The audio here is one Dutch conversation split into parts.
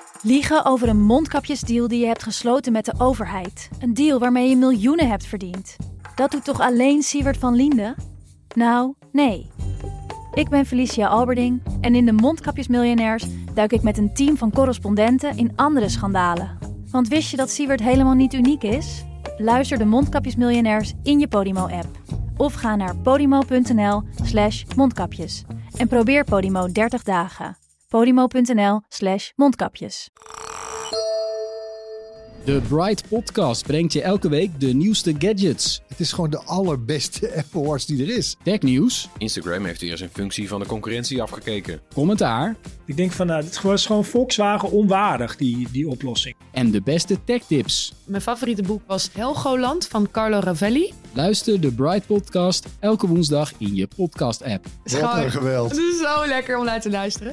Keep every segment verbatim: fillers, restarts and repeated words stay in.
Liegen over een mondkapjesdeal die je hebt gesloten met de overheid. Een deal waarmee je miljoenen hebt verdiend. Dat doet toch alleen Siewert van Liende? Nou, nee. Ik ben Felicia Alberding en in de Mondkapjesmiljonairs duik ik met een team van correspondenten in andere schandalen. Want wist je dat Siewert helemaal niet uniek is? Luister de Mondkapjesmiljonairs in je Podimo-app. Of ga naar podimo.nl slash mondkapjes. En probeer Podimo dertig dagen. Podimo.nl slash mondkapjes. De Bright Podcast brengt je elke week de nieuwste gadgets. Het is gewoon de allerbeste Apple Watch die er is. Technieuws. Instagram heeft hier eens een functie van de concurrentie afgekeken. Commentaar. Ik denk van, nou, dit was gewoon Volkswagen onwaardig, die, die oplossing. En de beste techtips. Mijn favoriete boek was Helgoland van Carlo Ravelli. Luister de Bright Podcast elke woensdag in je podcast-app. Wat een geweld. Het is zo lekker om naar te luisteren.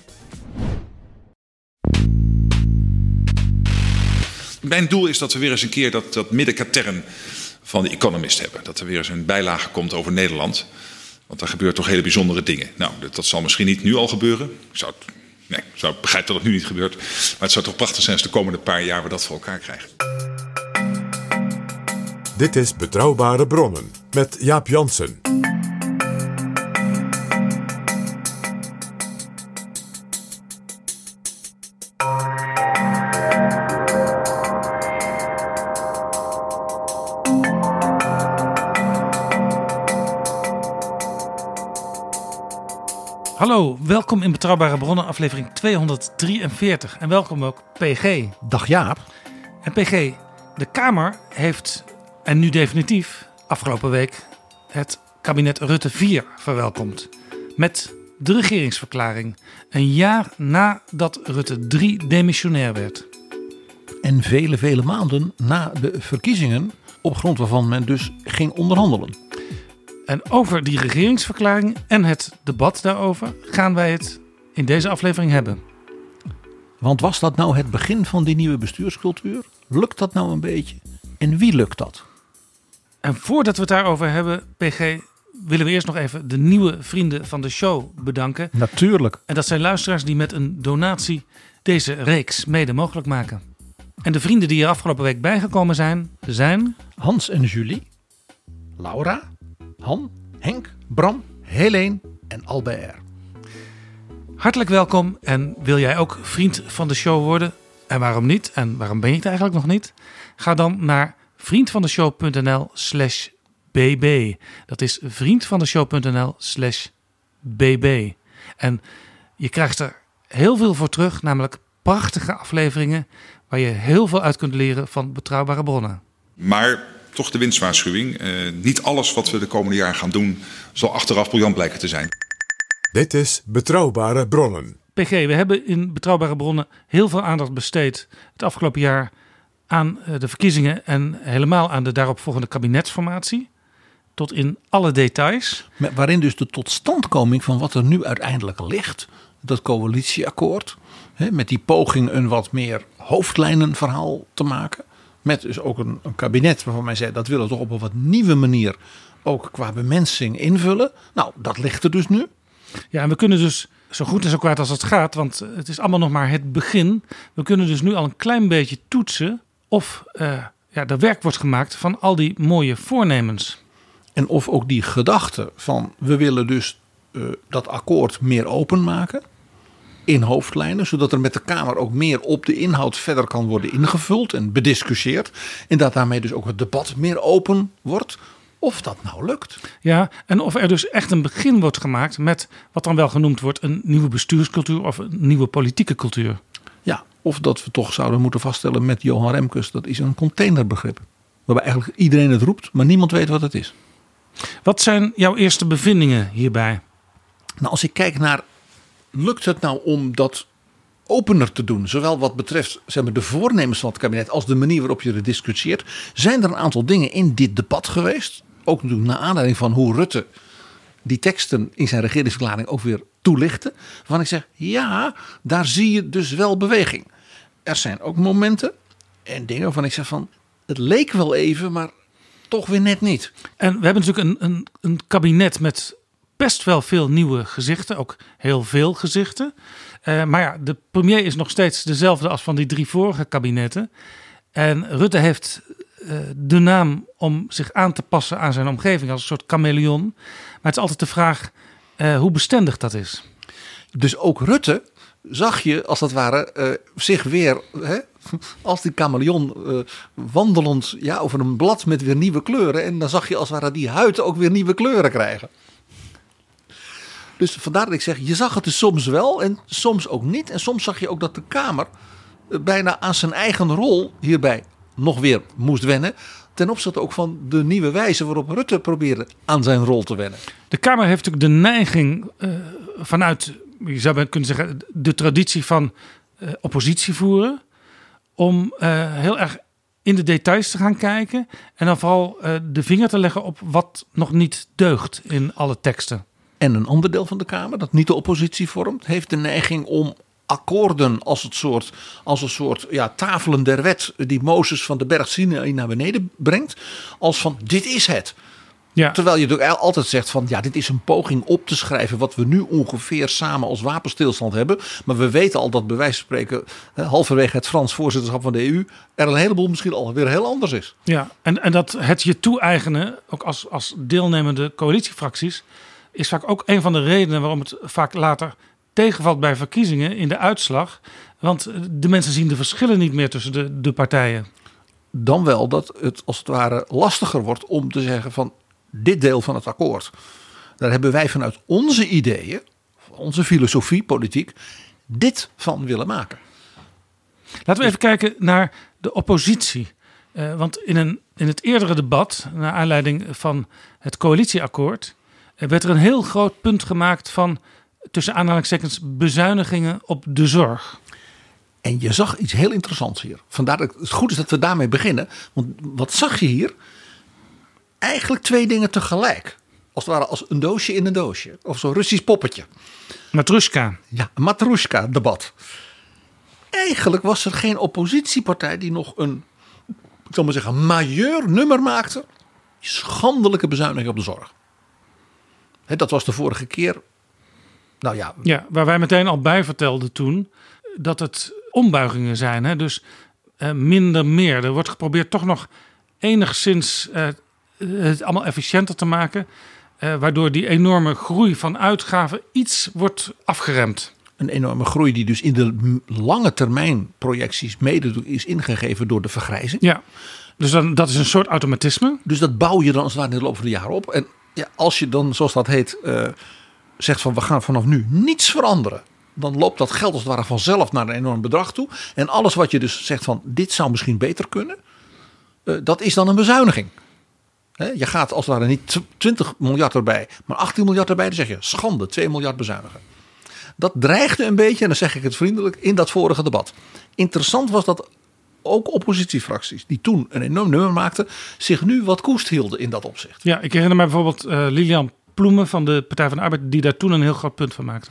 Mijn doel is dat we weer eens een keer dat, dat middenkatern van de Economist hebben. Dat er weer eens een bijlage komt over Nederland. Want daar gebeuren toch hele bijzondere dingen. Nou, dat, dat zal misschien niet nu al gebeuren. Ik zou het, nee, ik zou begrijpen dat het nu niet gebeurt. Maar het zou toch prachtig zijn als de komende paar jaar we dat voor elkaar krijgen. Dit is Betrouwbare Bronnen met Jaap Jansen. Hallo, welkom in Betrouwbare Bronnen, aflevering tweehonderddrieënveertig. En welkom ook P G. Dag Jaap. En P G, de Kamer heeft, en nu definitief, afgelopen week, het kabinet Rutte vier verwelkomd. Met de regeringsverklaring. Een jaar nadat Rutte drie demissionair werd. En vele, vele maanden na de verkiezingen, op grond waarvan men dus ging onderhandelen. En over die regeringsverklaring en het debat daarover gaan wij het in deze aflevering hebben. Want was dat nou het begin van die nieuwe bestuurscultuur? Lukt dat nou een beetje? En wie lukt dat? En voordat we het daarover hebben, P G, willen we eerst nog even de nieuwe vrienden van de show bedanken. Natuurlijk. En dat zijn luisteraars die met een donatie deze reeks mede mogelijk maken. En de vrienden die er afgelopen week bijgekomen zijn, zijn... Hans en Julie, Laura, Han, Henk, Bram, Helene en Albert. Hartelijk welkom en wil jij ook vriend van de show worden? En waarom niet? En waarom ben je het eigenlijk nog niet? Ga dan naar vriendvandeshow.nl slash bb. Dat is vriendvandeshow.nl slash bb. En je krijgt er heel veel voor terug, namelijk prachtige afleveringen waar je heel veel uit kunt leren van betrouwbare bronnen. Maar toch de winstwaarschuwing. Uh, niet alles wat we de komende jaren gaan doen zal achteraf briljant blijken te zijn. Dit is Betrouwbare Bronnen. P G, we hebben in Betrouwbare Bronnen heel veel aandacht besteed het afgelopen jaar aan de verkiezingen en helemaal aan de daaropvolgende kabinetsformatie. Tot in alle details. Met, waarin dus de totstandkoming van wat er nu uiteindelijk ligt, dat coalitieakkoord, hè, met die poging een wat meer hoofdlijnenverhaal te maken. Met dus ook een, een kabinet waarvan mij zei dat willen we toch op een wat nieuwe manier ook qua bemensing invullen. Nou, dat ligt er dus nu. Ja, en we kunnen dus zo goed en zo kwaad als het gaat, want het is allemaal nog maar het begin. We kunnen dus nu al een klein beetje toetsen of uh, ja, er werk wordt gemaakt van al die mooie voornemens. En of ook die gedachte van we willen dus uh, dat akkoord meer openmaken. In hoofdlijnen, zodat er met de Kamer ook meer op de inhoud verder kan worden ingevuld en bediscussieerd. En dat daarmee dus ook het debat meer open wordt. Of dat nou lukt. Ja, en of er dus echt een begin wordt gemaakt met wat dan wel genoemd wordt een nieuwe bestuurscultuur of een nieuwe politieke cultuur. Ja, of dat we toch zouden moeten vaststellen met Johan Remkes, dat is een containerbegrip. Waarbij eigenlijk iedereen het roept, maar niemand weet wat het is. Wat zijn jouw eerste bevindingen hierbij? Nou, als ik kijk naar, lukt het nou om dat opener te doen, zowel wat betreft zeg maar, de voornemens van het kabinet als de manier waarop je het discussieert, zijn er een aantal dingen in dit debat geweest, ook natuurlijk naar aanleiding van hoe Rutte die teksten in zijn regeringsverklaring ook weer toelichtte, waarvan ik zeg, ja, daar zie je dus wel beweging. Er zijn ook momenten en dingen waarvan ik zeg van, het leek wel even, maar toch weer net niet. En we hebben natuurlijk een, een, een kabinet met P best wel veel nieuwe gezichten, ook heel veel gezichten. Uh, maar ja, de premier is nog steeds dezelfde als van die drie vorige kabinetten. En Rutte heeft uh, de naam om zich aan te passen aan zijn omgeving als een soort chameleon. Maar het is altijd de vraag uh, hoe bestendig dat is. Dus ook Rutte zag je als het ware uh, zich weer hè, als die chameleon uh, wandelend ja, over een blad met weer nieuwe kleuren. En dan zag je als het ware die huid ook weer nieuwe kleuren krijgen. Dus vandaar dat ik zeg, je zag het dus soms wel en soms ook niet. En soms zag je ook dat de Kamer uh, bijna aan zijn eigen rol hierbij nog weer moest wennen. Ten opzichte ook van de nieuwe wijze waarop Rutte probeerde aan zijn rol te wennen. De Kamer heeft natuurlijk de neiging uh, vanuit, je zou kunnen zeggen, de traditie van uh, oppositie voeren. Om uh, heel erg in de details te gaan kijken. En dan vooral uh, de vinger te leggen op wat nog niet deugt in alle teksten. En een ander deel van de Kamer, dat niet de oppositie vormt, heeft de neiging om akkoorden als, het soort, als een soort ja, tafelen der wet die Mozes van de berg Sinaï naar beneden brengt. Als van dit is het. Ja. Terwijl je natuurlijk altijd zegt van ja, dit is een poging op te schrijven wat we nu ongeveer samen als wapenstilstand hebben. Maar we weten al dat bij wijze van spreken halverwege het Frans voorzitterschap van de E U er een heleboel misschien alweer heel anders is. Ja, en, en dat het je toe-eigenen, ook als, als deelnemende coalitiefracties, is vaak ook een van de redenen waarom het vaak later tegenvalt bij verkiezingen in de uitslag. Want de mensen zien de verschillen niet meer tussen de, de partijen. Dan wel dat het als het ware lastiger wordt om te zeggen van dit deel van het akkoord. Daar hebben wij vanuit onze ideeën, onze filosofie, politiek, dit van willen maken. Laten we even kijken naar de oppositie. Uh, want in, een, in het eerdere debat, naar aanleiding van het coalitieakkoord, uh, werd er een heel groot punt gemaakt van, tussen aanhalingstekens, bezuinigingen op de zorg. En je zag iets heel interessants hier. Vandaar dat het goed is dat we daarmee beginnen. Want wat zag je hier? Eigenlijk twee dingen tegelijk. Als het ware als een doosje in een doosje. Of zo'n Russisch poppetje. Matrushka. Ja, een Matrushka debat. Eigenlijk was er geen oppositiepartij die nog een, ik zal maar zeggen, majeur nummer maakte. Schandelijke bezuiniging op de zorg. He, dat was de vorige keer. Nou ja. Ja, waar wij meteen al bij vertelden toen dat het ombuigingen zijn. Hè? Dus uh, minder meer. Er wordt geprobeerd toch nog enigszins uh, het allemaal efficiënter te maken. Uh, waardoor die enorme groei van uitgaven iets wordt afgeremd. Een enorme groei die dus in de lange termijn projecties mede is ingegeven door de vergrijzing. Ja, dus dan, dat is een soort automatisme. Dus dat bouw je dan als het ware in de loop van de jaren op. En ja, als je dan, zoals dat heet, uh, zegt van we gaan vanaf nu niets veranderen. Dan loopt dat geld als het ware vanzelf naar een enorm bedrag toe. En alles wat je dus zegt van dit zou misschien beter kunnen. Uh, dat is dan een bezuiniging. He, je gaat als het ware niet twintig miljard erbij, maar achttien miljard erbij. Dan zeg je schande, twee miljard bezuinigen. Dat dreigde een beetje, en dan zeg ik het vriendelijk, in dat vorige debat. Interessant was dat ook oppositiefracties, die toen een enorm nummer maakten, zich nu wat koest hielden in dat opzicht. Ja, ik herinner mij bijvoorbeeld uh, Lilian Ploemen van de Partij van de Arbeid, die daar toen een heel groot punt van maakte.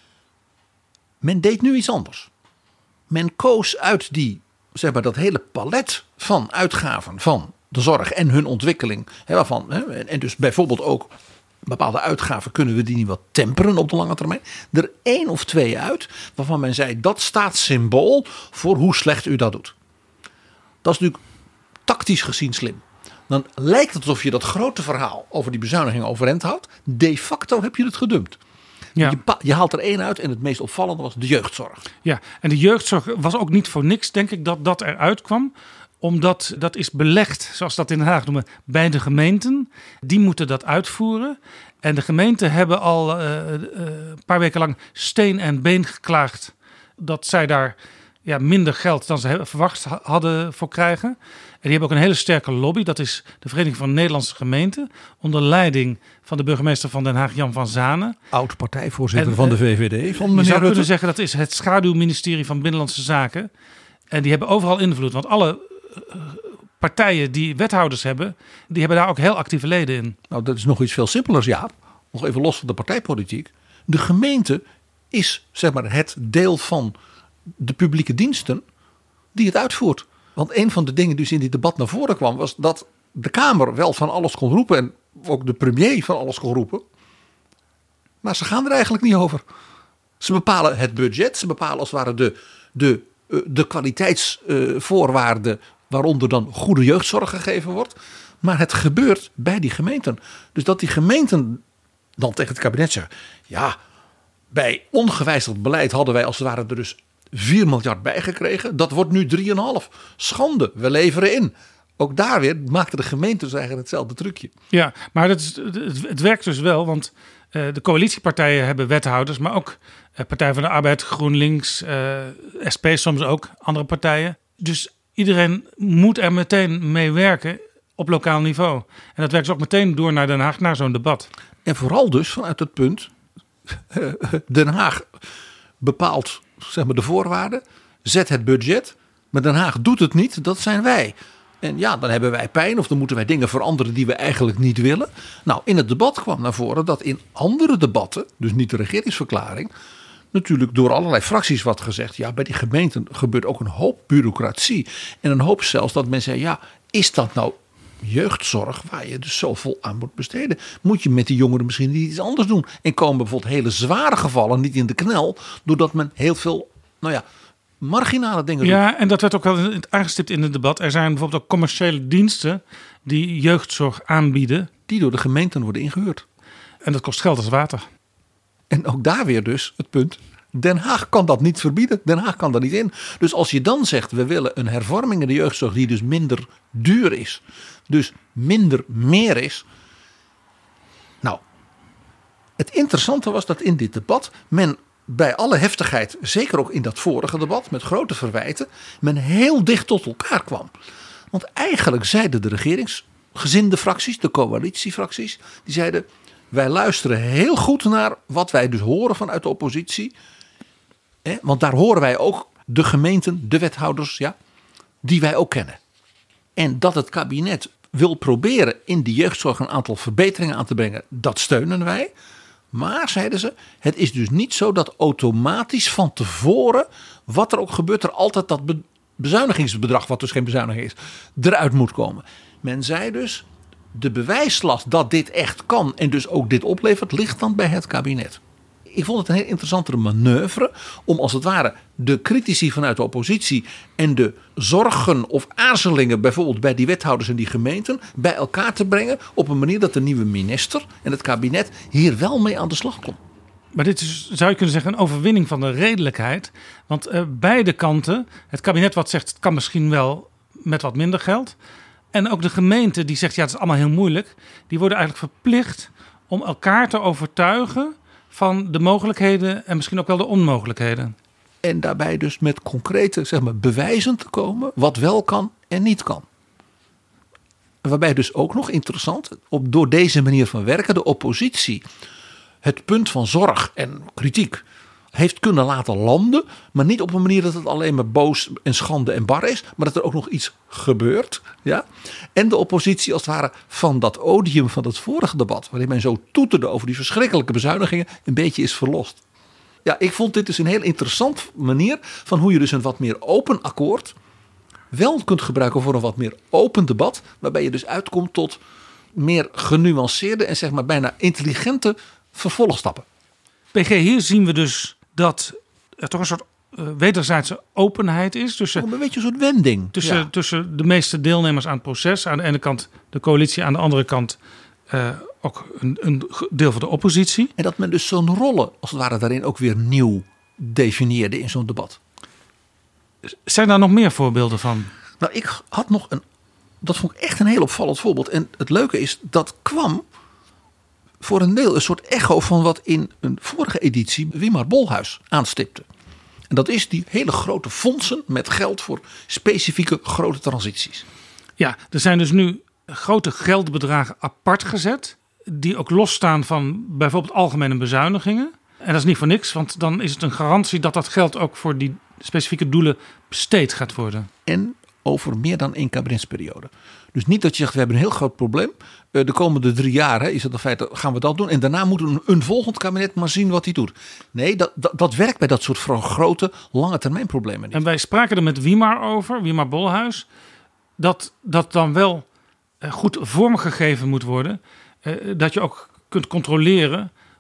Men deed nu iets anders. Men koos uit die, zeg maar, dat hele palet van uitgaven van de zorg en hun ontwikkeling. Hè, waarvan, hè, en dus bijvoorbeeld ook bepaalde uitgaven kunnen we die niet wat temperen op de lange termijn. Er één of twee uit waarvan men zei dat staat symbool voor hoe slecht u dat doet. Dat is natuurlijk tactisch gezien slim. Dan lijkt het alsof je dat grote verhaal over die bezuiniging overeind houdt. De facto heb je het gedumpt. Ja. Je, je haalt er één uit en het meest opvallende was de jeugdzorg. Ja, en de jeugdzorg was ook niet voor niks, denk ik, dat dat eruit kwam. Omdat dat is belegd, zoals dat in Den Haag noemen, bij de gemeenten. Die moeten dat uitvoeren. En de gemeenten hebben al uh, uh, een paar weken lang steen en been geklaagd dat zij daar ja, minder geld dan ze verwacht hadden voor krijgen. En die hebben ook een hele sterke lobby. Dat is de Vereniging van Nederlandse Gemeenten. Onder leiding van de burgemeester van Den Haag, Jan van Zanen. Oud-partijvoorzitter van de V V D. Van je zou Rutte. kunnen zeggen dat is het schaduwministerie van Binnenlandse Zaken. En die hebben overal invloed. Want alle partijen die wethouders hebben, die hebben daar ook heel actieve leden in. Nou, dat is nog iets veel simpelers, Jaap. Nog even los van de partijpolitiek. De gemeente is, zeg maar, het deel van de publieke diensten die het uitvoert. Want een van de dingen die dus in dit debat naar voren kwam, was dat de Kamer wel van alles kon roepen en ook de premier van alles kon roepen. Maar ze gaan er eigenlijk niet over. Ze bepalen het budget. Ze bepalen als het ware de, de, de kwaliteitsvoorwaarden waaronder dan goede jeugdzorg gegeven wordt. Maar het gebeurt bij die gemeenten. Dus dat die gemeenten dan tegen het kabinet zeggen, ja, bij ongewijzigd beleid hadden wij als het ware er dus vier miljard bijgekregen. Dat wordt nu drie komma vijf. Schande, we leveren in. Ook daar weer maakten de gemeentes eigenlijk hetzelfde trucje. Ja, maar dat is, het, het werkt dus wel, want uh, de coalitiepartijen hebben wethouders, maar ook uh, Partij van de Arbeid, GroenLinks, uh, S P soms ook, andere partijen. Dus iedereen moet er meteen mee werken op lokaal niveau. En dat werkt dus ook meteen door naar Den Haag, naar zo'n debat. En vooral dus vanuit het punt, Den Haag bepaalt zeg maar, de voorwaarden, zet het budget, maar Den Haag doet het niet, dat zijn wij. En ja, dan hebben wij pijn of dan moeten wij dingen veranderen die we eigenlijk niet willen. Nou, in het debat kwam naar voren dat in andere debatten, dus niet de regeringsverklaring, natuurlijk door allerlei fracties wat gezegd. Ja, bij die gemeenten gebeurt ook een hoop bureaucratie. En een hoop zelfs dat men zei, ja, is dat nou jeugdzorg waar je dus zoveel aan moet besteden? Moet je met die jongeren misschien niet iets anders doen? En komen bijvoorbeeld hele zware gevallen niet in de knel, doordat men heel veel, nou ja, marginale dingen doet. Ja, en dat werd ook wel aangestipt in het debat. Er zijn bijvoorbeeld ook commerciële diensten die jeugdzorg aanbieden. Die door de gemeenten worden ingehuurd. En dat kost geld als water. En ook daar weer dus het punt. Den Haag kan dat niet verbieden. Den Haag kan daar niet in. Dus als je dan zegt, we willen een hervorming in de jeugdzorg die dus minder duur is. Dus minder meer is. Nou, het interessante was dat in dit debat men bij alle heftigheid, zeker ook in dat vorige debat met grote verwijten, men heel dicht tot elkaar kwam. Want eigenlijk zeiden de regeringsgezinde fracties, de coalitiefracties, die zeiden, wij luisteren heel goed naar wat wij dus horen vanuit de oppositie. Hè, want daar horen wij ook de gemeenten, de wethouders, ja, die wij ook kennen. En dat het kabinet wil proberen in de jeugdzorg een aantal verbeteringen aan te brengen, dat steunen wij. Maar, zeiden ze, het is dus niet zo dat automatisch van tevoren, wat er ook gebeurt, er altijd dat bezuinigingsbedrag, wat dus geen bezuiniging is, eruit moet komen. Men zei dus, de bewijslast dat dit echt kan en dus ook dit oplevert, ligt dan bij het kabinet. Ik vond het een heel interessantere manoeuvre om als het ware de critici vanuit de oppositie en de zorgen of aarzelingen bijvoorbeeld bij die wethouders en die gemeenten bij elkaar te brengen op een manier dat de nieuwe minister en het kabinet hier wel mee aan de slag kon. Maar dit is, zou je kunnen zeggen, een overwinning van de redelijkheid. Want uh, beide kanten, het kabinet wat zegt het kan misschien wel met wat minder geld. En ook de gemeente die zegt ja het is allemaal heel moeilijk. Die worden eigenlijk verplicht om elkaar te overtuigen van de mogelijkheden en misschien ook wel de onmogelijkheden. En daarbij dus met concrete zeg maar, bewijzen te komen wat wel kan en niet kan. Waarbij dus ook nog interessant, op, door deze manier van werken de oppositie het punt van zorg en kritiek heeft kunnen laten landen. Maar niet op een manier dat het alleen maar boos en schande en bar is. Maar dat er ook nog iets gebeurt. Ja? En de oppositie als het ware van dat odium van het vorige debat, waarin men zo toeterde over die verschrikkelijke bezuinigingen, een beetje is verlost. Ja, ik vond dit dus een heel interessant manier van hoe je dus een wat meer open akkoord wel kunt gebruiken voor een wat meer open debat. Waarbij je dus uitkomt tot meer genuanceerde en zeg maar bijna intelligente vervolgstappen. P G, hier zien we dus dat er toch een soort uh, wederzijdse openheid is. Tussen, een beetje een soort wending. Tussen, ja. tussen de meeste deelnemers aan het proces. Aan de ene kant de coalitie, aan de andere kant uh, ook een, een deel van de oppositie. En dat men dus zo'n rollen als het ware daarin ook weer nieuw definieerde in zo'n debat. Zijn daar nog meer voorbeelden van? Nou, ik had nog een, dat vond ik echt een heel opvallend voorbeeld. En het leuke is, dat kwam voor een deel een soort echo van wat in een vorige editie Wimar Bolhuis aanstipte. En dat is die hele grote fondsen met geld voor specifieke grote transities. Ja, er zijn dus nu grote geldbedragen apart gezet, die ook losstaan van bijvoorbeeld algemene bezuinigingen. En dat is niet voor niks, want dan is het een garantie dat dat geld ook voor die specifieke doelen besteed gaat worden. En over meer dan één kabinetsperiode. Dus niet dat je zegt, we hebben een heel groot probleem. De komende drie jaar hè, is het in feite, gaan we dat doen. En daarna moet een, een volgend kabinet maar zien wat hij doet. Nee, dat, dat, dat werkt bij dat soort grote, lange termijn problemen niet. En wij spraken er met Wimar over, Wimar Bolhuis, dat dat dan wel goed vormgegeven moet worden. Dat je ook kunt controleren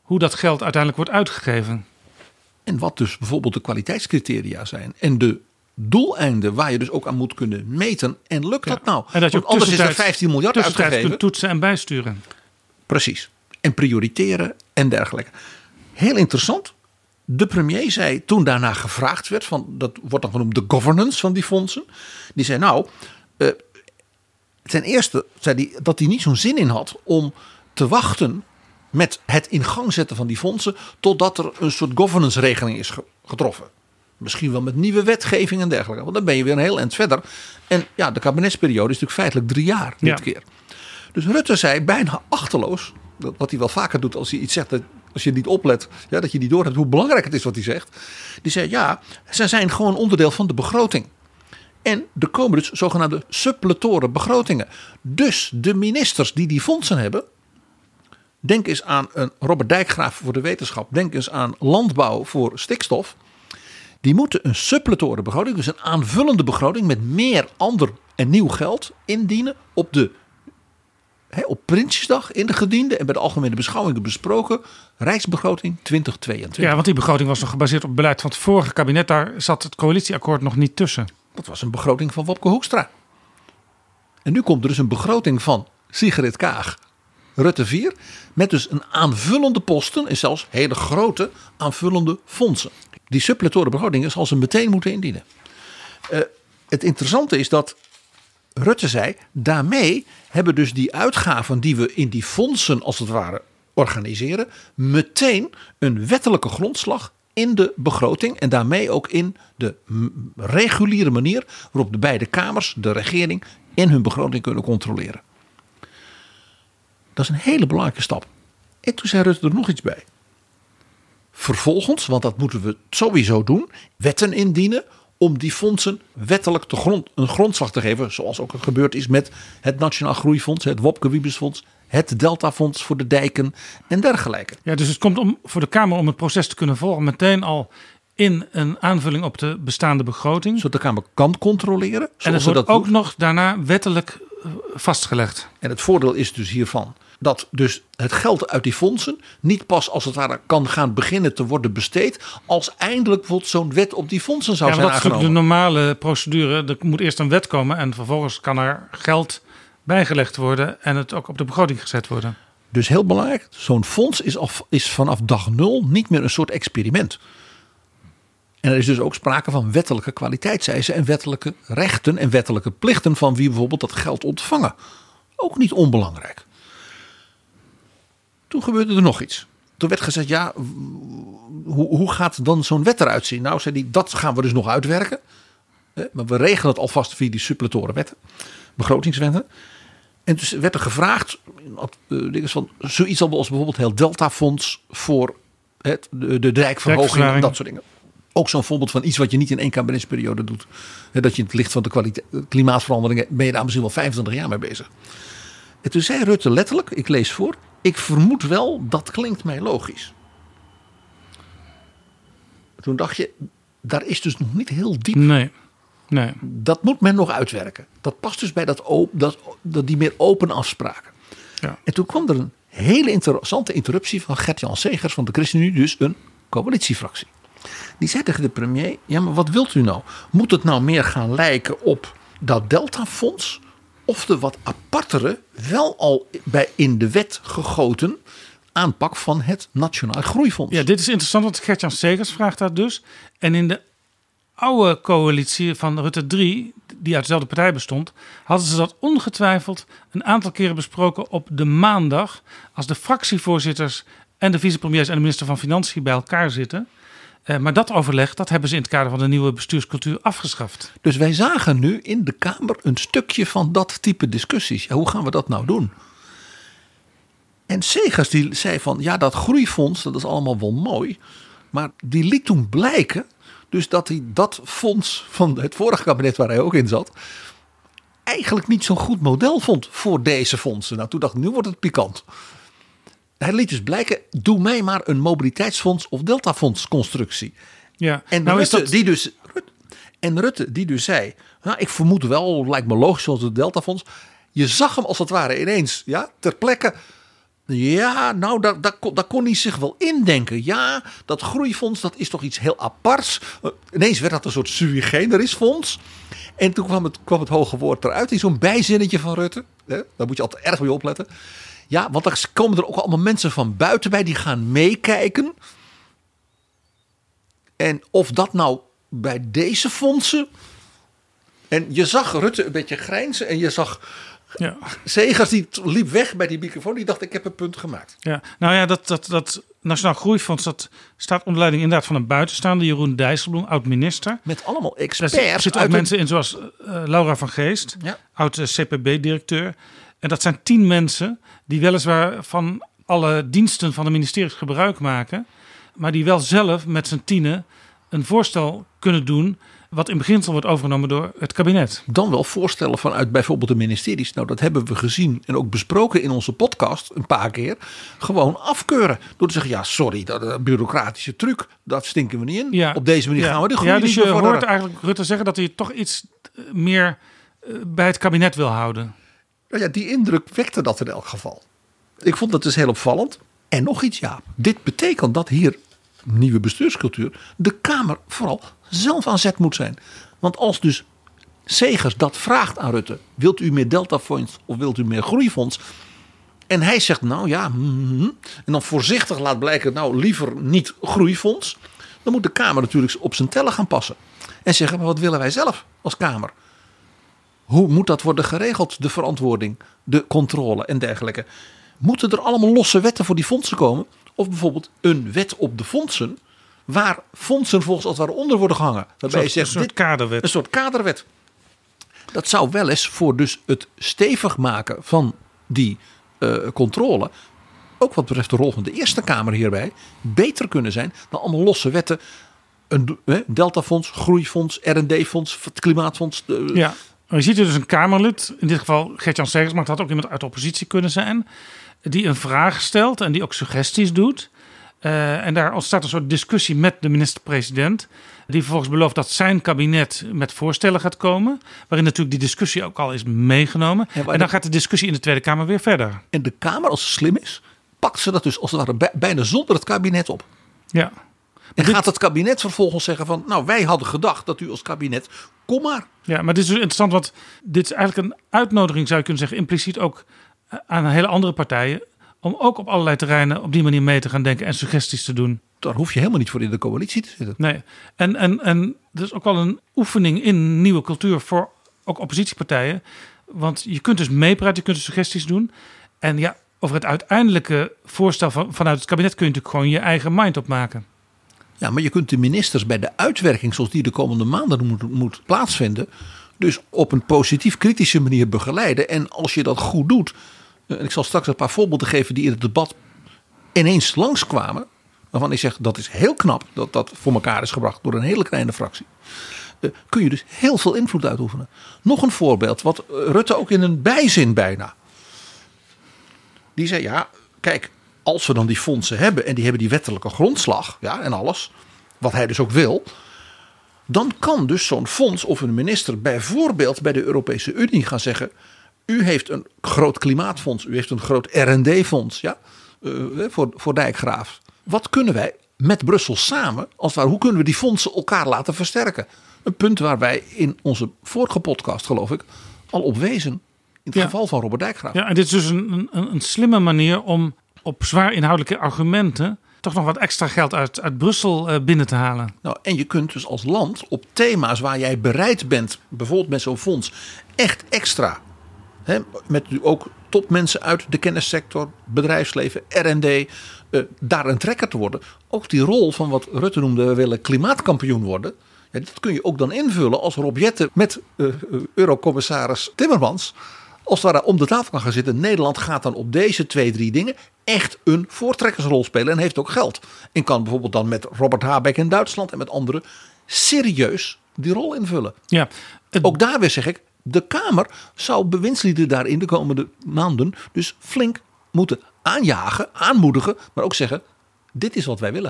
hoe dat geld uiteindelijk wordt uitgegeven. En wat dus bijvoorbeeld de kwaliteitscriteria zijn. En de doeleinden waar je dus ook aan moet kunnen meten. En lukt Ja. dat nou? En dat je Want ook anders is er tussentijds- vijftien miljard tussentijds uitgegeven. kunt toetsen en bijsturen. Precies. En prioriteren en dergelijke. Heel interessant. De premier zei toen daarna gevraagd werd. Van, dat wordt dan genoemd de governance van die fondsen. Die zei nou. Uh, ten eerste zei hij dat hij niet zo'n zin in had. Om te wachten met het in gang zetten van die fondsen. Totdat er een soort governance regeling is getroffen. Misschien wel met nieuwe wetgeving en dergelijke. Want dan ben je weer een heel eind verder. En ja, de kabinetsperiode is natuurlijk feitelijk drie jaar dit Ja. keer. Dus Rutte zei bijna achterloos. Wat hij wel vaker doet als hij iets zegt. Dat, als je niet oplet. Ja, dat je niet doorhebt hoe belangrijk het is wat hij zegt. Die zei ja, ze zijn gewoon onderdeel van de begroting. En er komen dus zogenaamde suppletoren begrotingen. Dus de ministers die die fondsen hebben. Denk eens aan een Robert Dijkgraaf voor de wetenschap. Denk eens aan landbouw voor stikstof. Die moeten een suppletoren begroting, dus een aanvullende begroting met meer ander en nieuw geld indienen op de he, op Prinsjesdag in de gediende en bij de algemene beschouwingen besproken Rijksbegroting twintig tweeëntwintig. Ja, want die begroting was nog gebaseerd op het beleid van het vorige kabinet. Daar zat het coalitieakkoord nog niet tussen. Dat was een begroting van Wopke Hoekstra. En nu komt er dus een begroting van Sigrid Kaag, Rutte vier, met dus een aanvullende posten en zelfs hele grote aanvullende fondsen. Die suppletoren begrotingen zal ze meteen moeten indienen. Uh, het interessante is dat Rutte zei, daarmee hebben dus die uitgaven die we in die fondsen als het ware organiseren, meteen een wettelijke grondslag in de begroting en daarmee ook in de reguliere manier waarop de beide kamers, de regering, in hun begroting kunnen controleren. Dat is een hele belangrijke stap. En toen zei Rutte er nog iets bij. Vervolgens, want dat moeten we sowieso doen, wetten indienen om die fondsen wettelijk te grond, een grondslag te geven. Zoals ook gebeurd is met het Nationaal Groeifonds, het Wopke Wiebesfonds, het Deltafonds voor de dijken en dergelijke. Ja, dus het komt om, voor de Kamer om het proces te kunnen volgen meteen al in een aanvulling op de bestaande begroting. Zodat de Kamer kan controleren. En het wordt ook nog daarna wettelijk vastgelegd. En het voordeel is dus hiervan dat dus het geld uit die fondsen niet pas als het ware kan gaan beginnen te worden besteed als eindelijk bijvoorbeeld zo'n wet op die fondsen zou Ja, zijn dat is aangenomen. de normale procedure. Er moet eerst een wet komen en vervolgens kan er geld bijgelegd worden en het ook op de begroting gezet worden. Dus heel belangrijk, zo'n fonds is, af, is vanaf dag nul niet meer een soort experiment. En er is dus ook sprake van wettelijke kwaliteitseisen en wettelijke rechten en wettelijke plichten van wie bijvoorbeeld dat geld ontvangen. Ook niet onbelangrijk. Toen gebeurde er nog iets. Toen werd gezegd, ja, hoe, hoe gaat dan zo'n wet eruit zien? Nou, zei hij, dat gaan we dus nog uitwerken. Maar we regelen het alvast via die suppletoren wetten, begrotingswetten. En dus werd er gevraagd, uh, van zoiets als bijvoorbeeld heel Deltafonds voor het, de, de dijkverhoging en dat soort dingen. Ook zo'n voorbeeld van iets wat je niet in één kabinetsperiode doet. He, dat je in het licht van de kwalite- klimaatveranderingen ben je daar misschien wel vijfentwintig jaar mee bezig. En toen zei Rutte letterlijk, ik lees voor, ik vermoed wel, dat klinkt mij logisch. Toen dacht je, daar is dus nog niet heel diep. Nee, nee. Dat moet men nog uitwerken. Dat past dus bij dat, dat, dat die meer open afspraken. Ja. En toen kwam er een hele interessante interruptie van Gert-Jan Segers van de ChristenUnie, dus een coalitiefractie. Die zei tegen de premier, ja maar wat wilt u nou? Moet het nou meer gaan lijken op dat Deltafonds of de wat apartere, wel al bij in de wet gegoten aanpak van het Nationaal Groeifonds? Ja, dit is interessant, want Gert-Jan Segers vraagt dat dus. En in de oude coalitie van Rutte drie, die uit dezelfde partij bestond, hadden ze dat ongetwijfeld een aantal keren besproken op de maandag, als de fractievoorzitters en de vicepremiers en de minister van Financiën bij elkaar zitten. Uh, maar dat overleg, dat hebben ze in het kader van de nieuwe bestuurscultuur afgeschaft. Dus wij zagen nu in de Kamer een stukje van dat type discussies. Ja, hoe gaan we dat nou doen? En Segers die zei van, ja dat groeifonds, dat is allemaal wel mooi. Maar die liet toen blijken, dus dat hij dat fonds van het vorige kabinet waar hij ook in zat, eigenlijk niet zo'n goed model vond voor deze fondsen. Nou, toen dacht ik, nu wordt het pikant. Hij liet dus blijken, doe mij maar een mobiliteitsfonds of deltafonds constructie. Ja, en, nou Rutte, is dat... die dus, en Rutte die dus zei, nou, ik vermoed wel, lijkt me logisch zoals het deltafonds. Je zag hem als het ware ineens ja, ter plekke Ja, nou, daar, daar, kon, daar kon hij zich wel indenken. Ja, dat groeifonds, dat is toch iets heel aparts. Uh, ineens werd dat een soort sui generis fonds. En toen kwam het, kwam het hoge woord eruit in zo'n bijzinnetje van Rutte. Hè? Daar moet je altijd erg mee opletten. Ja, want dan komen er ook allemaal mensen van buiten bij die gaan meekijken. En of dat nou bij deze fondsen... En je zag Rutte een beetje grijnzen en je zag... Ja. Segers die liep weg bij die microfoon. Die dacht, ik heb een punt gemaakt. Ja, nou ja, dat, dat, dat Nationaal Groeifonds... dat staat onder leiding inderdaad van een buitenstaande... Jeroen Dijsselbloem, oud-minister. Met allemaal experts. Er zitten ook mensen in zoals uh, Laura van Geest... Ja. oud-C P B-directeur. En dat zijn tien mensen... die weliswaar van alle diensten van de ministeries gebruik maken... maar die wel zelf met z'n tienen... een voorstel kunnen doen... wat in beginsel wordt overgenomen door het kabinet. Dan wel voorstellen vanuit bijvoorbeeld de ministeries. Nou, dat hebben we gezien en ook besproken in onze podcast een paar keer. Gewoon afkeuren. Door te zeggen, ja, sorry, dat uh, bureaucratische truc, dat stinken we niet in. Ja. Op deze manier ja. gaan we de groei ja, dus niet je bevorderen. hoort eigenlijk Rutte zeggen dat hij toch iets meer uh, bij het kabinet wil houden. Nou ja, die indruk wekte dat in elk geval. Ik vond dat dus heel opvallend. En nog iets, ja. Dit betekent dat hier, nieuwe bestuurscultuur, de Kamer vooral zelf aan zet moet zijn. Want als dus Segers dat vraagt aan Rutte, wilt u meer Deltafonds of wilt u meer groeifonds? En hij zegt nou ja, mm, en dan voorzichtig laat blijken, nou liever niet groeifonds. Dan moet de Kamer natuurlijk op zijn tellen gaan passen. En zeggen, maar wat willen wij zelf als Kamer? Hoe moet dat worden geregeld? De verantwoording, de controle en dergelijke. Moeten er allemaal losse wetten voor die fondsen komen? Of bijvoorbeeld een wet op de fondsen, waar fondsen volgens als het ware onder worden gehangen. Waarbij je zegt, een soort dit, kaderwet. Een soort kaderwet. Dat zou wel eens voor dus het stevig maken van die uh, controle, ook wat betreft de rol van de Eerste Kamer hierbij, beter kunnen zijn dan allemaal losse wetten. Een eh, Deltafonds, Groeifonds, R en D-fonds, het Klimaatfonds. Uh, ja, je ziet er dus een Kamerlid, in dit geval Gert-Jan Segers, maar het had ook iemand uit de oppositie kunnen zijn, die een vraag stelt en die ook suggesties doet. Uh, en daar ontstaat een soort discussie met de minister-president, die vervolgens belooft dat zijn kabinet met voorstellen gaat komen, waarin natuurlijk die discussie ook al is meegenomen. En, en dan gaat de discussie in de Tweede Kamer weer verder. En de Kamer, als ze slim is, pakt ze dat dus als het ware bij, bijna zonder het kabinet op. Ja. En dit... gaat het kabinet vervolgens zeggen van, nou wij hadden gedacht dat u als kabinet, kom maar. Ja, maar dit is dus interessant, want dit is eigenlijk een uitnodiging, zou je kunnen zeggen, impliciet ook aan hele andere partijen, om ook op allerlei terreinen op die manier mee te gaan denken en suggesties te doen. Daar hoef je helemaal niet voor in de coalitie te zitten. Nee, en, en, en dat is ook wel een oefening in nieuwe cultuur voor ook oppositiepartijen. Want je kunt dus meepraten, je kunt dus suggesties doen. En ja, over het uiteindelijke voorstel van, vanuit het kabinet kun je natuurlijk gewoon je eigen mind opmaken. Ja, maar je kunt de ministers bij de uitwerking zoals die de komende maanden moet, moet plaatsvinden, dus op een positief kritische manier begeleiden. En als je dat goed doet, en ik zal straks een paar voorbeelden geven die in het debat ineens langskwamen, waarvan ik zeg dat is heel knap dat dat voor elkaar is gebracht door een hele kleine fractie, uh, kun je dus heel veel invloed uitoefenen. Nog een voorbeeld, wat Rutte ook in een bijzin bijna. Die zei, ja, kijk, als we dan die fondsen hebben en die hebben die wettelijke grondslag, ja, en alles, wat hij dus ook wil, dan kan dus zo'n fonds of een minister bijvoorbeeld bij de Europese Unie gaan zeggen, u heeft een groot klimaatfonds, u heeft een groot R en D-fonds, ja, uh, voor, voor Dijkgraaf. Wat kunnen wij met Brussel samen, als het ware, hoe kunnen we die fondsen elkaar laten versterken? Een punt waar wij in onze vorige podcast, geloof ik, al op wezen. In het ja. geval van Robert Dijkgraaf. Ja, en dit is dus een, een, een slimme manier om op zwaar inhoudelijke argumenten toch nog wat extra geld uit, uit Brussel uh, binnen te halen. Nou, en je kunt dus als land op thema's waar jij bereid bent, bijvoorbeeld met zo'n fonds, echt extra, hè, met ook topmensen uit de kennissector, bedrijfsleven, R en D, uh, daar een trekker te worden. Ook die rol van wat Rutte noemde, we willen klimaatkampioen worden. Ja, dat kun je ook dan invullen als Rob Jetten met uh, uh, Eurocommissaris Timmermans, als het ware om de tafel kan gaan zitten. Nederland gaat dan op deze twee, drie dingen echt een voortrekkersrol spelen en heeft ook geld. En kan bijvoorbeeld dan met Robert Habeck in Duitsland en met anderen serieus die rol invullen. Ja, het... Ook daar weer zeg ik, de Kamer zou bewindslieden daarin de komende maanden dus flink moeten aanjagen, aanmoedigen, maar ook zeggen, dit is wat wij willen.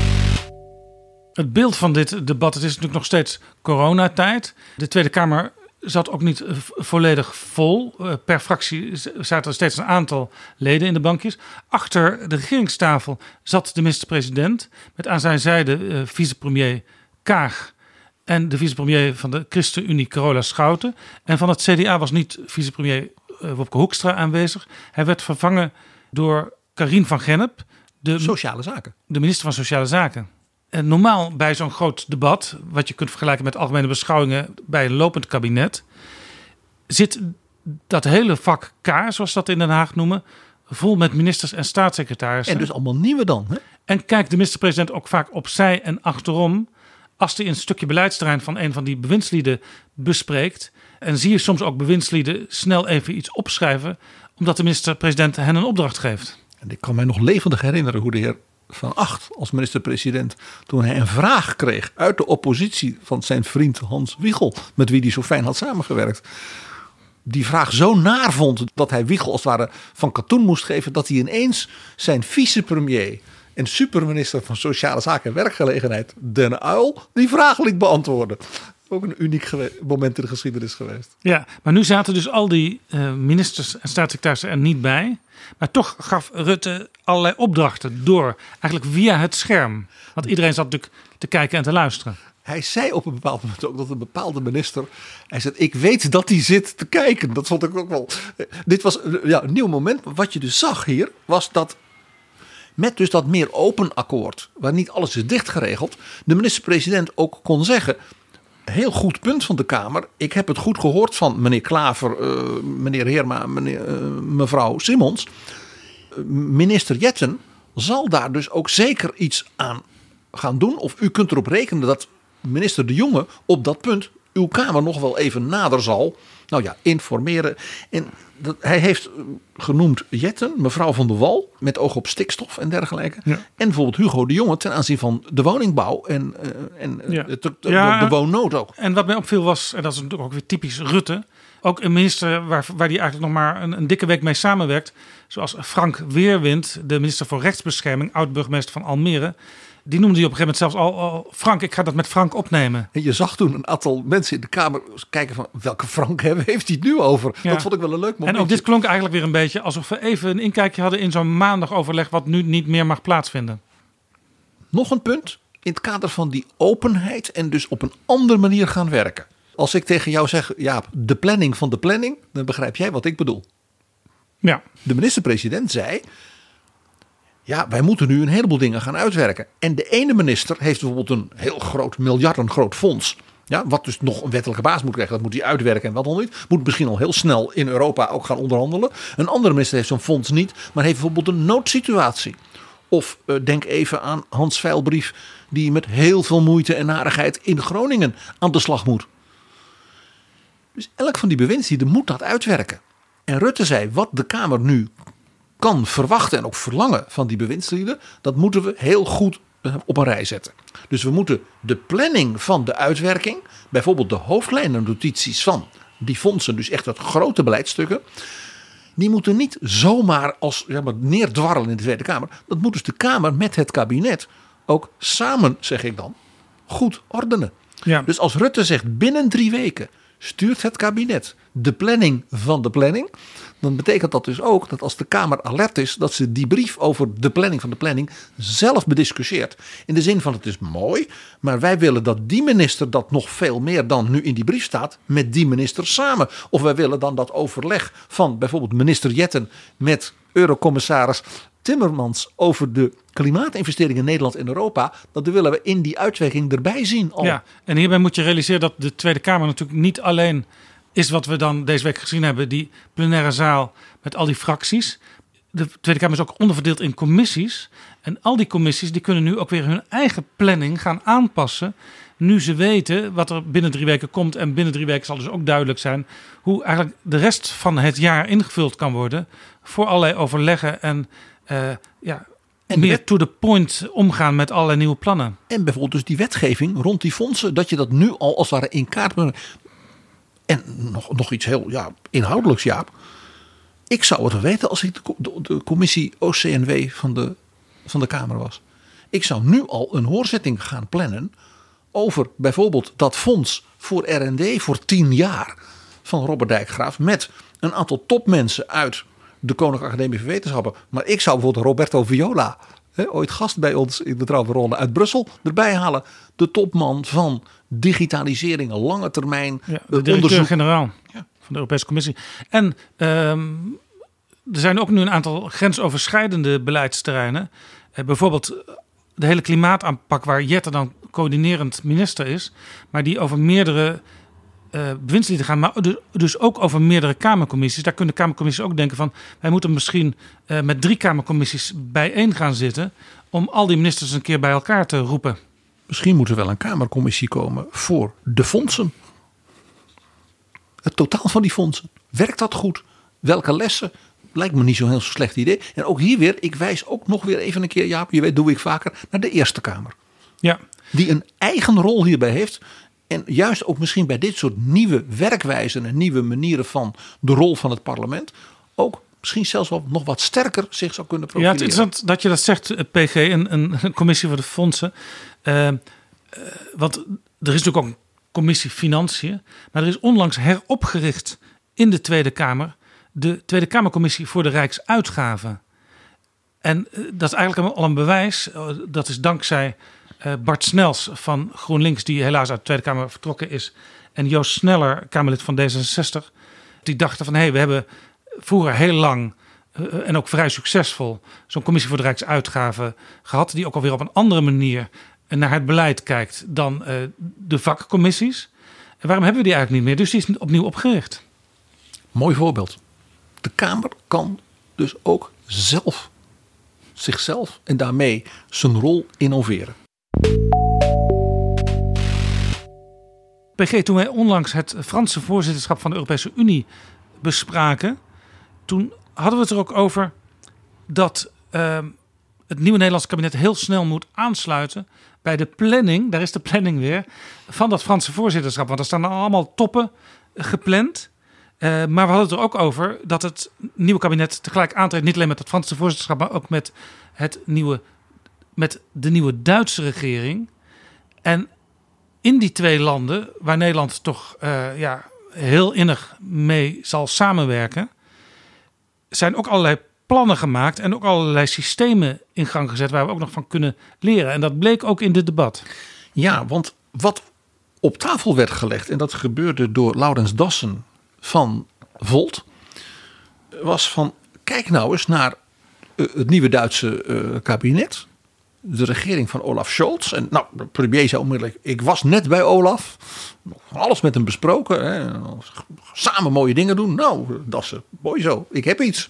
Het beeld van dit debat, het is natuurlijk nog steeds coronatijd. De Tweede Kamer zat ook niet uh, volledig vol. Uh, per fractie zaten er steeds een aantal leden in de bankjes. Achter de regeringstafel zat de minister-president met aan zijn zijde uh, vicepremier Kaag en de vicepremier van de ChristenUnie Carola Schouten. En van het C D A was niet vicepremier uh, Wopke Hoekstra aanwezig. Hij werd vervangen door Karien van Gennep, de Sociale Zaken. De minister van Sociale Zaken. En normaal bij zo'n groot debat, wat je kunt vergelijken met algemene beschouwingen bij een lopend kabinet, zit dat hele vak K, zoals dat in Den Haag noemen, vol met ministers en staatssecretarissen. En dus allemaal nieuwe dan. Hè? En kijkt de minister-president ook vaak opzij en achterom als hij een stukje beleidsterrein van een van die bewindslieden bespreekt. En zie je soms ook bewindslieden snel even iets opschrijven, omdat de minister-president hen een opdracht geeft. En ik kan mij nog levendig herinneren hoe de heer Van Agt als minister-president, toen hij een vraag kreeg uit de oppositie van zijn vriend Hans Wiegel, met wie hij zo fijn had samengewerkt, die vraag zo naar vond dat hij Wiegel als het ware van katoen moest geven, dat hij ineens zijn vicepremier en superminister van Sociale Zaken en Werkgelegenheid, Den Uyl, die vraag liet beantwoorden. Ook een uniek gewe- moment in de geschiedenis geweest. Ja, maar nu zaten dus al die uh, ministers en staatssecretarissen er niet bij. Maar toch gaf Rutte allerlei opdrachten door, eigenlijk via het scherm. Want iedereen zat natuurlijk te kijken en te luisteren. Hij zei op een bepaald moment ook dat een bepaalde minister, hij zei, ik weet dat hij zit te kijken. Dat vond ik ook wel. Dit was ja, een nieuw moment. Wat je dus zag hier, was dat met dus dat meer open akkoord, waar niet alles is dichtgeregeld, de minister-president ook kon zeggen, heel goed punt van de Kamer. Ik heb het goed gehoord van meneer Klaver, uh, meneer Heerma, meneer, uh, mevrouw Simmons. Uh, minister Jetten zal daar dus ook zeker iets aan gaan doen. Of u kunt erop rekenen dat minister De Jonge op dat punt uw Kamer nog wel even nader zal, nou ja, informeren. En dat, hij heeft genoemd Jetten, mevrouw Van der Wal, met oog op stikstof en dergelijke. Ja. En bijvoorbeeld Hugo de Jonge ten aanzien van de woningbouw en, uh, en ja. de, de, de, ja, de woonnood ook. En wat mij opviel was, en dat is natuurlijk ook weer typisch Rutte, ook een minister waar, waar die eigenlijk nog maar een, een dikke week mee samenwerkt, zoals Frank Weerwind, de minister voor Rechtsbescherming, oud-burgemeester van Almere. Die noemde hij op een gegeven moment zelfs al, al Frank, ik ga dat met Frank opnemen. En je zag toen een aantal mensen in de Kamer kijken van welke Frank hebben, heeft hij het nu over? Ja. Dat vond ik wel een leuk moment. En ook dit klonk eigenlijk weer een beetje alsof we even een inkijkje hadden in zo'n maandagoverleg wat nu niet meer mag plaatsvinden. Nog een punt in het kader van die openheid en dus op een andere manier gaan werken. Als ik tegen jou zeg, Jaap, de planning van de planning, dan begrijp jij wat ik bedoel. Ja. De minister-president zei, ja, wij moeten nu een heleboel dingen gaan uitwerken. En de ene minister heeft bijvoorbeeld een heel groot, miljarden groot fonds. Ja, wat dus nog een wettelijke baas moet krijgen. Dat moet hij uitwerken en wat dan niet. Moet misschien al heel snel in Europa ook gaan onderhandelen. Een andere minister heeft zo'n fonds niet. Maar heeft bijvoorbeeld een noodsituatie. Of uh, denk even aan Hans Veilbrief, die met heel veel moeite en narigheid in Groningen aan de slag moet. Dus elk van die bewindslieden moet dat uitwerken. En Rutte zei, wat de Kamer nu kan verwachten en ook verlangen van die bewindslieden, dat moeten we heel goed op een rij zetten. Dus we moeten de planning van de uitwerking, bijvoorbeeld de hoofdlijnen notities van die fondsen, dus echt dat grote beleidsstukken, die moeten niet zomaar als zeg maar, neerdwarrelen in de Tweede Kamer. Dat moet dus de Kamer met het kabinet ook samen, zeg ik dan, goed ordenen. Ja. Dus als Rutte zegt binnen drie weken stuurt het kabinet de planning van de planning, dan betekent dat dus ook dat als de Kamer alert is, dat ze die brief over de planning van de planning zelf bediscussieert. In de zin van het is mooi, maar wij willen dat die minister dat nog veel meer dan nu in die brief staat, met die minister samen. Of wij willen dan dat overleg van bijvoorbeeld minister Jetten met eurocommissaris Timmermans over de klimaatinvesteringen in Nederland en Europa, dat willen we in die uitwerking erbij zien. Al. Ja, en hierbij moet je realiseren dat de Tweede Kamer natuurlijk niet alleen is wat we dan deze week gezien hebben, die plenaire zaal met al die fracties. De Tweede Kamer is ook onderverdeeld in commissies. En al die commissies die kunnen nu ook weer hun eigen planning gaan aanpassen, nu ze weten wat er binnen drie weken komt. En binnen drie weken zal dus ook duidelijk zijn hoe eigenlijk de rest van het jaar ingevuld kan worden voor allerlei overleggen en uh, ja, en meer wet- to the point omgaan met allerlei nieuwe plannen. En bijvoorbeeld dus die wetgeving rond die fondsen, dat je dat nu al als het ware in kaart brengt. En nog, nog iets heel ja, inhoudelijks, Jaap. Ik zou het wel weten als ik de, de, de commissie O C N W van de, van de Kamer was. Ik zou nu al een hoorzitting gaan plannen over bijvoorbeeld dat fonds voor R en D voor tien jaar van Robert Dijkgraaf met een aantal topmensen uit de Koninklijke Academie van Wetenschappen. Maar ik zou bijvoorbeeld Roberto Viola, hè, ooit gast bij ons in de Trouwe Ronde uit Brussel, erbij halen. De topman van digitalisering, lange termijn ja, de onderzoek. directeur-generaal ja. van de Europese Commissie. En um, er zijn ook nu een aantal grensoverschrijdende beleidsterreinen. Uh, bijvoorbeeld de hele klimaataanpak waar Jette dan coördinerend minister is. Maar die over meerdere uh, bewindslieden gaan. Maar dus, dus ook over meerdere kamercommissies. Daar kunnen kamercommissies ook denken van, wij moeten misschien uh, met drie kamercommissies bijeen gaan zitten om al die ministers een keer bij elkaar te roepen. Misschien moet er wel een kamercommissie komen voor de fondsen. Het totaal van die fondsen. Werkt dat goed? Welke lessen? Lijkt me niet zo'n heel slecht idee. En ook hier weer, ik wijs ook nog weer even een keer, Jaap, je weet, doe ik vaker, naar de Eerste Kamer. Ja. Die een eigen rol hierbij heeft. En juist ook misschien bij dit soort nieuwe werkwijzen en nieuwe manieren van de rol van het parlement ook misschien zelfs wel nog wat sterker zich zou kunnen profileren. Ja, het is interessant dat je dat zegt, P G, een, een commissie voor de fondsen. Uh, uh, want er is natuurlijk ook een commissie Financiën. Maar er is onlangs heropgericht in de Tweede Kamer de Tweede Kamercommissie voor de Rijksuitgaven. En uh, dat is eigenlijk al een bewijs. Uh, dat is dankzij uh, Bart Snels van GroenLinks, die helaas uit de Tweede Kamer vertrokken is. En Joost Sneller, Kamerlid van D zesenzestig. Die dachten van, hé, hey, we hebben vroeger heel lang uh, en ook vrij succesvol zo'n commissie voor de Rijksuitgaven gehad. Die ook alweer op een andere manier naar het beleid kijkt dan uh, de vakcommissies. En waarom hebben we die eigenlijk niet meer? Dus die is opnieuw opgericht. Mooi voorbeeld. De Kamer kan dus ook zelf zichzelf en daarmee zijn rol innoveren. P G, toen wij onlangs het Franse voorzitterschap van de Europese Unie bespraken, toen hadden we het er ook over dat uh, het nieuwe Nederlandse kabinet heel snel moet aansluiten bij de planning, daar is de planning weer, van dat Franse voorzitterschap. Want er staan allemaal toppen gepland. Uh, maar we hadden het er ook over dat het nieuwe kabinet tegelijk aantreedt, niet alleen met het Franse voorzitterschap, maar ook met, het nieuwe, met de nieuwe Duitse regering. En in die twee landen, waar Nederland toch uh, ja, heel innig mee zal samenwerken, zijn ook allerlei plannen gemaakt en ook allerlei systemen in gang gezet waar we ook nog van kunnen leren. En dat bleek ook in dit debat. Ja, want wat op tafel werd gelegd, en dat gebeurde door Laurens Dassen van Volt, was van, kijk nou eens naar uh, het nieuwe Duitse uh, kabinet. De regering van Olaf Scholz. En nou, de premier zei onmiddellijk, ik was net bij Olaf. Alles met hem besproken. Hè. Samen mooie dingen doen. Nou, dat is mooi zo. Ik heb iets.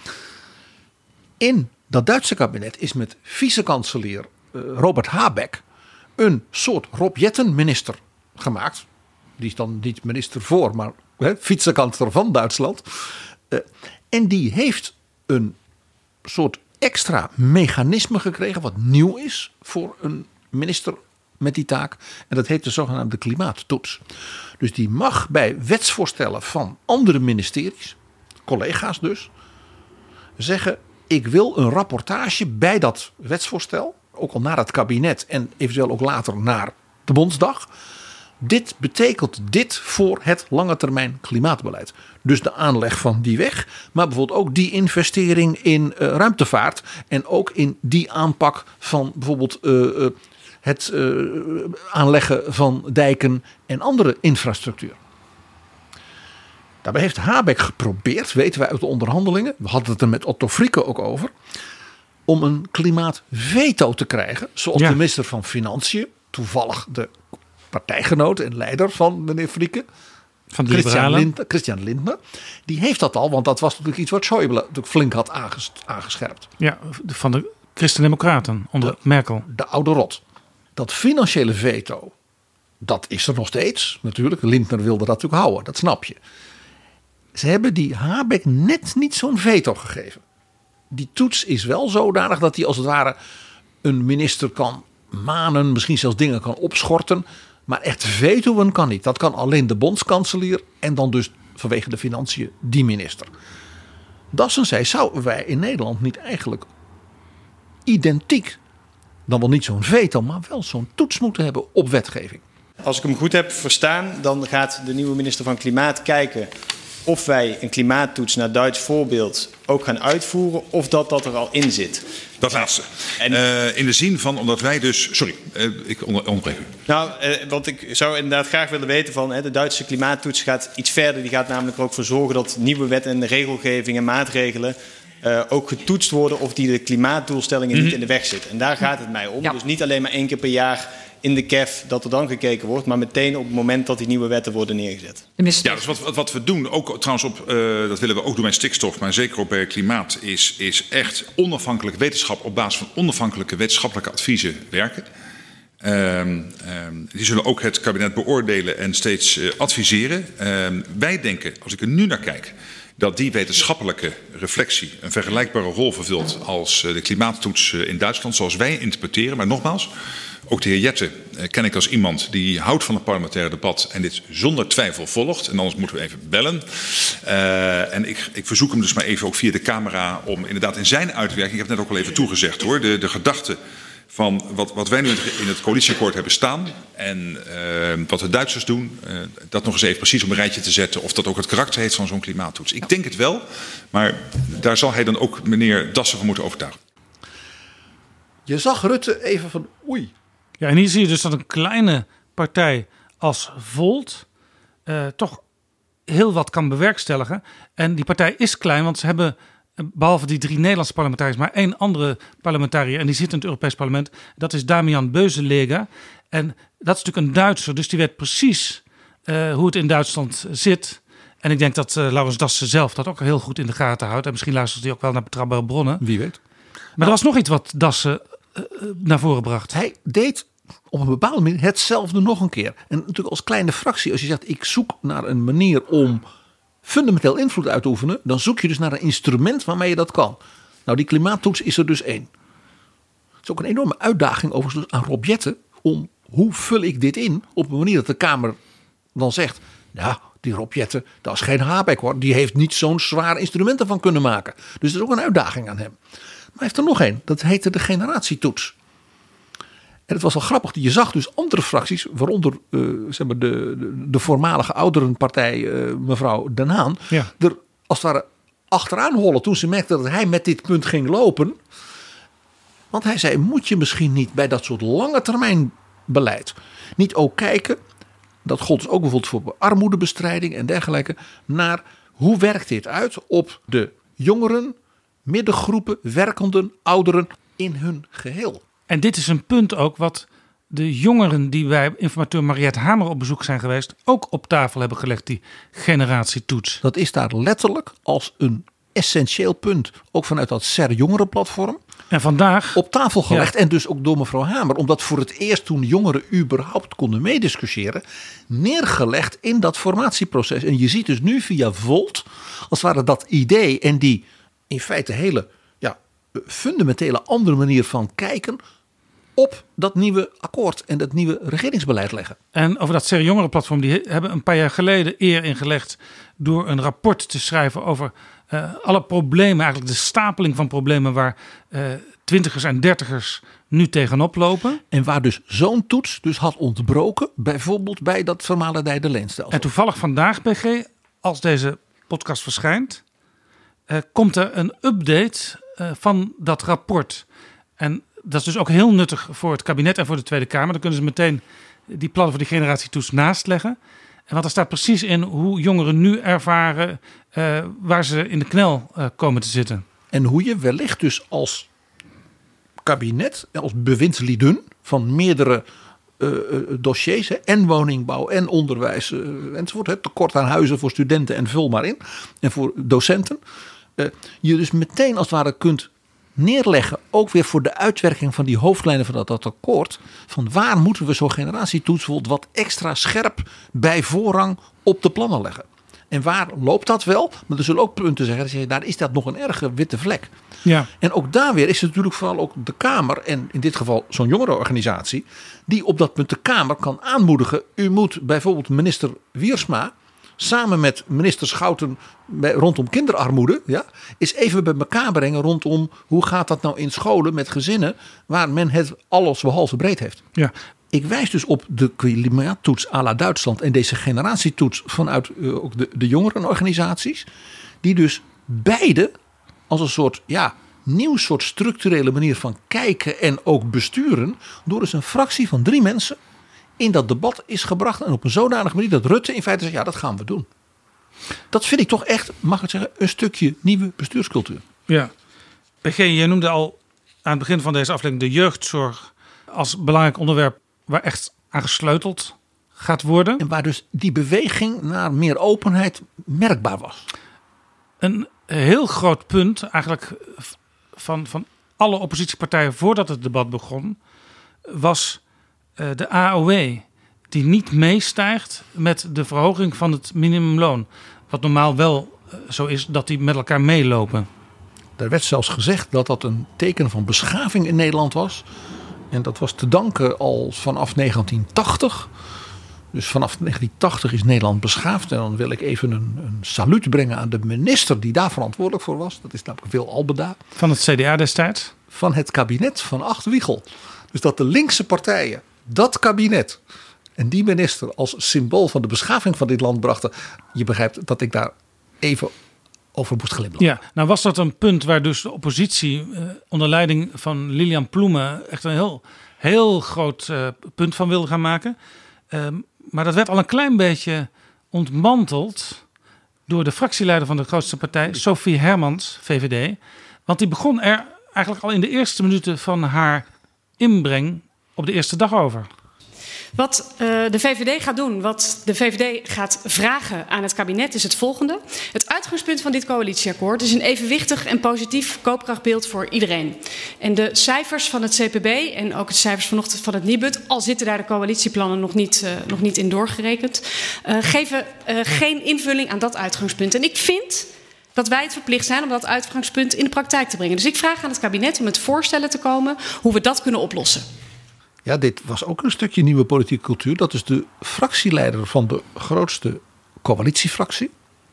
In dat Duitse kabinet is met vice-kanselier uh, Robert Habeck een soort Rob Jetten minister gemaakt. Die is dan niet minister voor, maar hè, vice-kanselier van Duitsland. Uh, en die heeft een soort extra mechanisme gekregen wat nieuw is voor een minister met die taak. En dat heet de zogenaamde klimaattoets. Dus die mag bij wetsvoorstellen van andere ministeries, collega's dus, zeggen, ik wil een rapportage bij dat wetsvoorstel, ook al naar het kabinet en eventueel ook later naar de Bondsdag. Dit betekent dit voor het lange termijn klimaatbeleid. Dus de aanleg van die weg, maar bijvoorbeeld ook die investering in uh, ruimtevaart en ook in die aanpak van bijvoorbeeld uh, uh, het uh, aanleggen van dijken en andere infrastructuur. Daarbij heeft Habeck geprobeerd, weten wij uit de onderhandelingen, we hadden het er met Otto Frieke ook over, om een klimaatveto te krijgen, zoals ja. de minister van Financiën, toevallig de partijgenoot en leider van meneer Frieke, van Christian Lindner, Christian Lindner, die heeft dat al, want dat was natuurlijk iets wat Schäuble natuurlijk flink had aanges, aangescherpt. Ja, van de Christen-Democraten onder de, Merkel. De oude rot. Dat financiële veto, dat is er nog steeds natuurlijk. Lindner wilde dat natuurlijk houden, dat snap je. Ze hebben die Habeck net niet zo'n veto gegeven. Die toets is wel zodanig dat hij als het ware een minister kan manen, misschien zelfs dingen kan opschorten. Maar echt vetoen kan niet. Dat kan alleen de bondskanselier en dan dus vanwege de financiën die minister. Dassen zei, zouden wij in Nederland niet eigenlijk identiek dan wel niet zo'n veto, maar wel zo'n toets moeten hebben op wetgeving. Als ik hem goed heb verstaan, dan gaat de nieuwe minister van Klimaat kijken of wij een klimaattoets naar Duits voorbeeld ook gaan uitvoeren of dat dat er al in zit. Dat laatste. En, uh, in de zin van, omdat wij dus... Sorry, uh, ik onder, onderbreek u. Nou, uh, want ik zou inderdaad graag willen weten van... Hè, de Duitse klimaattoets gaat iets verder. Die gaat namelijk er ook voor zorgen dat nieuwe wet en regelgeving en maatregelen... Uh, ook getoetst worden of die de klimaatdoelstellingen mm-hmm. niet in de weg zitten. En daar gaat het mij om. Ja. Dus niet alleen maar één keer per jaar in de C E F dat er dan gekeken wordt... maar meteen op het moment dat die nieuwe wetten worden neergezet. Ja, dus wat, wat we doen, ook trouwens op, uh, dat willen we ook doen bij stikstof... maar zeker ook bij klimaat, is, is echt onafhankelijk wetenschap... op basis van onafhankelijke wetenschappelijke adviezen werken. Um, um, die zullen ook het kabinet beoordelen en steeds uh, adviseren. Um, wij denken, als ik er nu naar kijk... dat die wetenschappelijke reflectie een vergelijkbare rol vervult als de klimaattoets in Duitsland, zoals wij interpreteren. Maar nogmaals, ook de heer Jette ken ik als iemand die houdt van het parlementaire debat en dit zonder twijfel volgt. En anders moeten we even bellen. Uh, en ik, ik verzoek hem dus maar even ook via de camera om inderdaad in zijn uitwerking, ik heb het net ook al even toegezegd hoor, de, de gedachte van wat, wat wij nu in het coalitieakkoord hebben staan en uh, wat de Duitsers doen, uh, dat nog eens even precies op een rijtje te zetten of dat ook het karakter heeft van zo'n klimaattoets. Ik denk het wel, maar daar zal hij dan ook meneer Dassen van moeten overtuigen. Je zag Rutte even van oei. Ja, en hier zie je dus dat een kleine partij als Volt uh, toch heel wat kan bewerkstelligen. En die partij is klein, want ze hebben behalve die drie Nederlandse parlementariërs maar één andere parlementariër. En die zit in het Europees Parlement. Dat is Damian Beuselege. En dat is natuurlijk een Duitser. Dus die weet precies uh, hoe het in Duitsland zit. En ik denk dat uh, Laurens Dassen zelf dat ook heel goed in de gaten houdt. En misschien luistert hij ook wel naar betrouwbare bronnen. Wie weet. Maar nou, er was nog iets wat Dassen uh, naar voren bracht. Hij deed op een bepaalde manier hetzelfde nog een keer. En natuurlijk als kleine fractie. Als je zegt ik zoek naar een manier om fundamenteel invloed uit te oefenen, dan zoek je dus naar een instrument waarmee je dat kan. Nou, die klimaattoets is er dus één. Het is ook een enorme uitdaging overigens aan Rob Jetten om hoe vul ik dit in op een manier dat de Kamer dan zegt, ja, die Rob Jetten, dat is geen Habeck hoor, die heeft niet zo'n zwaar instrument ervan kunnen maken. Dus er is ook een uitdaging aan hem. Maar hij heeft er nog één, dat heette de generatietoets. En het was al grappig, je zag dus andere fracties, waaronder uh, zeg maar de, de, de voormalige ouderenpartij uh, mevrouw Den Haan, ja. er als het ware achteraan hollen toen ze merkte dat hij met dit punt ging lopen. Want hij zei, moet je misschien niet bij dat soort lange termijn beleid niet ook kijken, dat gold dus ook bijvoorbeeld voor armoedebestrijding en dergelijke, naar hoe werkt dit uit op de jongeren, middengroepen, werkenden, ouderen in hun geheel. En dit is een punt ook wat de jongeren die bij informateur Mariette Hamer op bezoek zijn geweest ook op tafel hebben gelegd, die generatietoets. Dat is daar letterlijk als een essentieel punt, ook vanuit dat S E R jongerenplatform. En vandaag op tafel gelegd. Ja. En dus ook door mevrouw Hamer, omdat voor het eerst toen jongeren überhaupt konden meediscussiëren, neergelegd in dat formatieproces. En je ziet dus nu via Volt, als het ware dat idee en die in feite hele ja, fundamentele andere manier van kijken op dat nieuwe akkoord en dat nieuwe regeringsbeleid leggen. En over dat S E R jongerenplatform, die hebben een paar jaar geleden eer ingelegd door een rapport te schrijven over uh, alle problemen, eigenlijk de stapeling van problemen waar uh, twintigers en dertigers nu tegenop lopen. En waar dus zo'n toets dus had ontbroken, bijvoorbeeld bij dat vermalendijde leenstelsel. En toevallig vandaag, B G, als deze podcast verschijnt, uh, komt er een update uh, van dat rapport. En dat is dus ook heel nuttig voor het kabinet en voor de Tweede Kamer. Dan kunnen ze meteen die plannen voor die generatietoets naast leggen. En want er staat precies in hoe jongeren nu ervaren uh, waar ze in de knel uh, komen te zitten. En hoe je wellicht dus als kabinet, als bewindslieden van meerdere uh, dossiers, hè, en woningbouw en onderwijs uh, enzovoort, hè, tekort aan huizen voor studenten en vul maar in, en voor docenten, uh, je dus meteen als het ware kunt neerleggen, ook weer voor de uitwerking van die hoofdlijnen van dat, dat akkoord, van waar moeten we zo'n generatietoets wat extra scherp bij voorrang op de plannen leggen. En waar loopt dat wel? Maar er zullen ook punten zeggen, daar is dat nog een erge witte vlek. Ja. En ook daar weer is het natuurlijk vooral ook de Kamer, en in dit geval zo'n jongerenorganisatie, die op dat punt de Kamer kan aanmoedigen. U moet bijvoorbeeld minister Wiersma samen met minister Schouten bij, rondom kinderarmoede, ja, is even bij elkaar brengen rondom hoe gaat dat nou in scholen met gezinnen waar men het alles behalve breed heeft. Ja. Ik wijs dus op de klimaattoets à la Duitsland en deze generatietoets vanuit uh, ook de, de jongerenorganisaties, die dus beide als een soort ja, nieuw soort structurele manier van kijken en ook besturen door dus een fractie van drie mensen in dat debat is gebracht en op een zodanige manier dat Rutte in feite zegt, ja, dat gaan we doen. Dat vind ik toch echt, mag ik het zeggen, een stukje nieuwe bestuurscultuur. Ja. P G, jij noemde al aan het begin van deze aflevering de jeugdzorg als belangrijk onderwerp waar echt aan gesleuteld gaat worden. En waar dus die beweging naar meer openheid merkbaar was. Een heel groot punt eigenlijk van, van alle oppositiepartijen voordat het debat begon, was uh, de A O W die niet meestijgt met de verhoging van het minimumloon. Wat normaal wel uh, zo is dat die met elkaar meelopen. Er werd zelfs gezegd dat dat een teken van beschaving in Nederland was. En dat was te danken al vanaf negentien tachtig. Dus vanaf negentien tachtig is Nederland beschaafd. En dan wil ik even een, een saluut brengen aan de minister die daar verantwoordelijk voor was. Dat is namelijk Wil Albeda. Van het C D A destijds? Van het kabinet van Acht Wiegel. Dus dat de linkse partijen dat kabinet en die minister als symbool van de beschaving van dit land brachten. Je begrijpt dat ik daar even over moest glimlachen. Ja, nou was dat een punt waar dus de oppositie uh, onder leiding van Lilian Ploemen echt een heel, heel groot uh, punt van wilde gaan maken. Um, maar dat werd al een klein beetje ontmanteld door de fractieleider van de grootste partij, Sophie Hermans, V V D. Want die begon er eigenlijk al in de eerste minuten van haar inbreng op de eerste dag over. Wat uh, de V V D gaat doen, wat de V V D gaat vragen aan het kabinet is het volgende. Het uitgangspunt van dit coalitieakkoord is een evenwichtig en positief koopkrachtbeeld voor iedereen. En de cijfers van het C P B en ook de cijfers vanochtend van het Nibud, al zitten daar de coalitieplannen nog niet, uh, nog niet in doorgerekend, uh, geven uh, geen invulling aan dat uitgangspunt. En ik vind dat wij het verplicht zijn om dat uitgangspunt in de praktijk te brengen. Dus ik vraag aan het kabinet om met voorstellen te komen hoe we dat kunnen oplossen. Ja, dit was ook een stukje nieuwe politieke cultuur. Dat is de fractieleider van de grootste coalitiefractie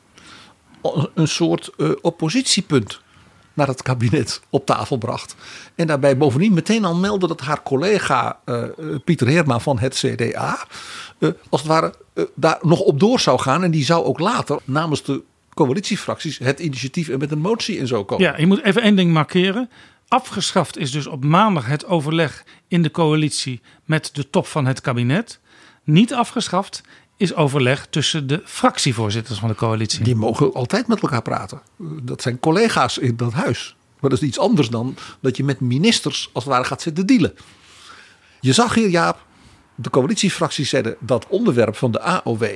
een soort uh, oppositiepunt naar het kabinet op tafel bracht. En daarbij bovendien meteen al meldde dat haar collega uh, Pieter Heerma van het C D A uh, als het ware uh, daar nog op door zou gaan. En die zou ook later namens de coalitiefracties het initiatief en met een motie en zo komen. Ja, je moet even één ding markeren. Afgeschaft is dus op maandag het overleg in de coalitie met de top van het kabinet. Niet afgeschaft is overleg tussen de fractievoorzitters van de coalitie. Die mogen altijd met elkaar praten. Dat zijn collega's in dat huis. Maar dat is iets anders dan dat je met ministers als het ware gaat zitten dealen. Je zag hier, Jaap, de coalitiefracties zeiden dat onderwerp van de A O W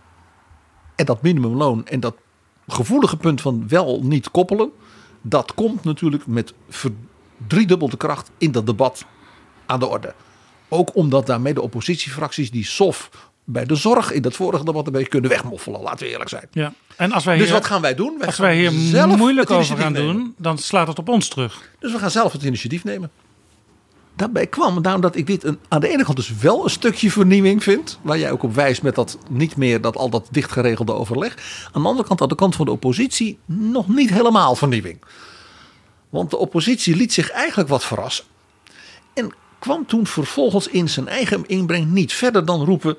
en dat minimumloon en dat gevoelige punt van wel niet koppelen. Dat komt natuurlijk met verdriedubbelde kracht in dat debat aan de orde. Ook omdat daarmee de oppositiefracties die S O F bij de zorg in dat vorige debat een beetje kunnen wegmoffelen. Laten we eerlijk zijn. Ja. En als wij dus hier, wat gaan wij doen? Wij als gaan wij hier zelf moeilijk over gaan nemen. doen, dan slaat het op ons terug. Dus we gaan zelf het initiatief nemen. Daarbij kwam, daarom dat ik dit een, aan de ene kant dus wel een stukje vernieuwing vind. Waar jij ook op wijst met dat niet meer dat al dat dicht geregelde overleg. Aan de andere kant, aan de kant van de oppositie, nog niet helemaal vernieuwing. Want de oppositie liet zich eigenlijk wat verrassen. En kwam toen vervolgens in zijn eigen inbreng niet verder dan roepen.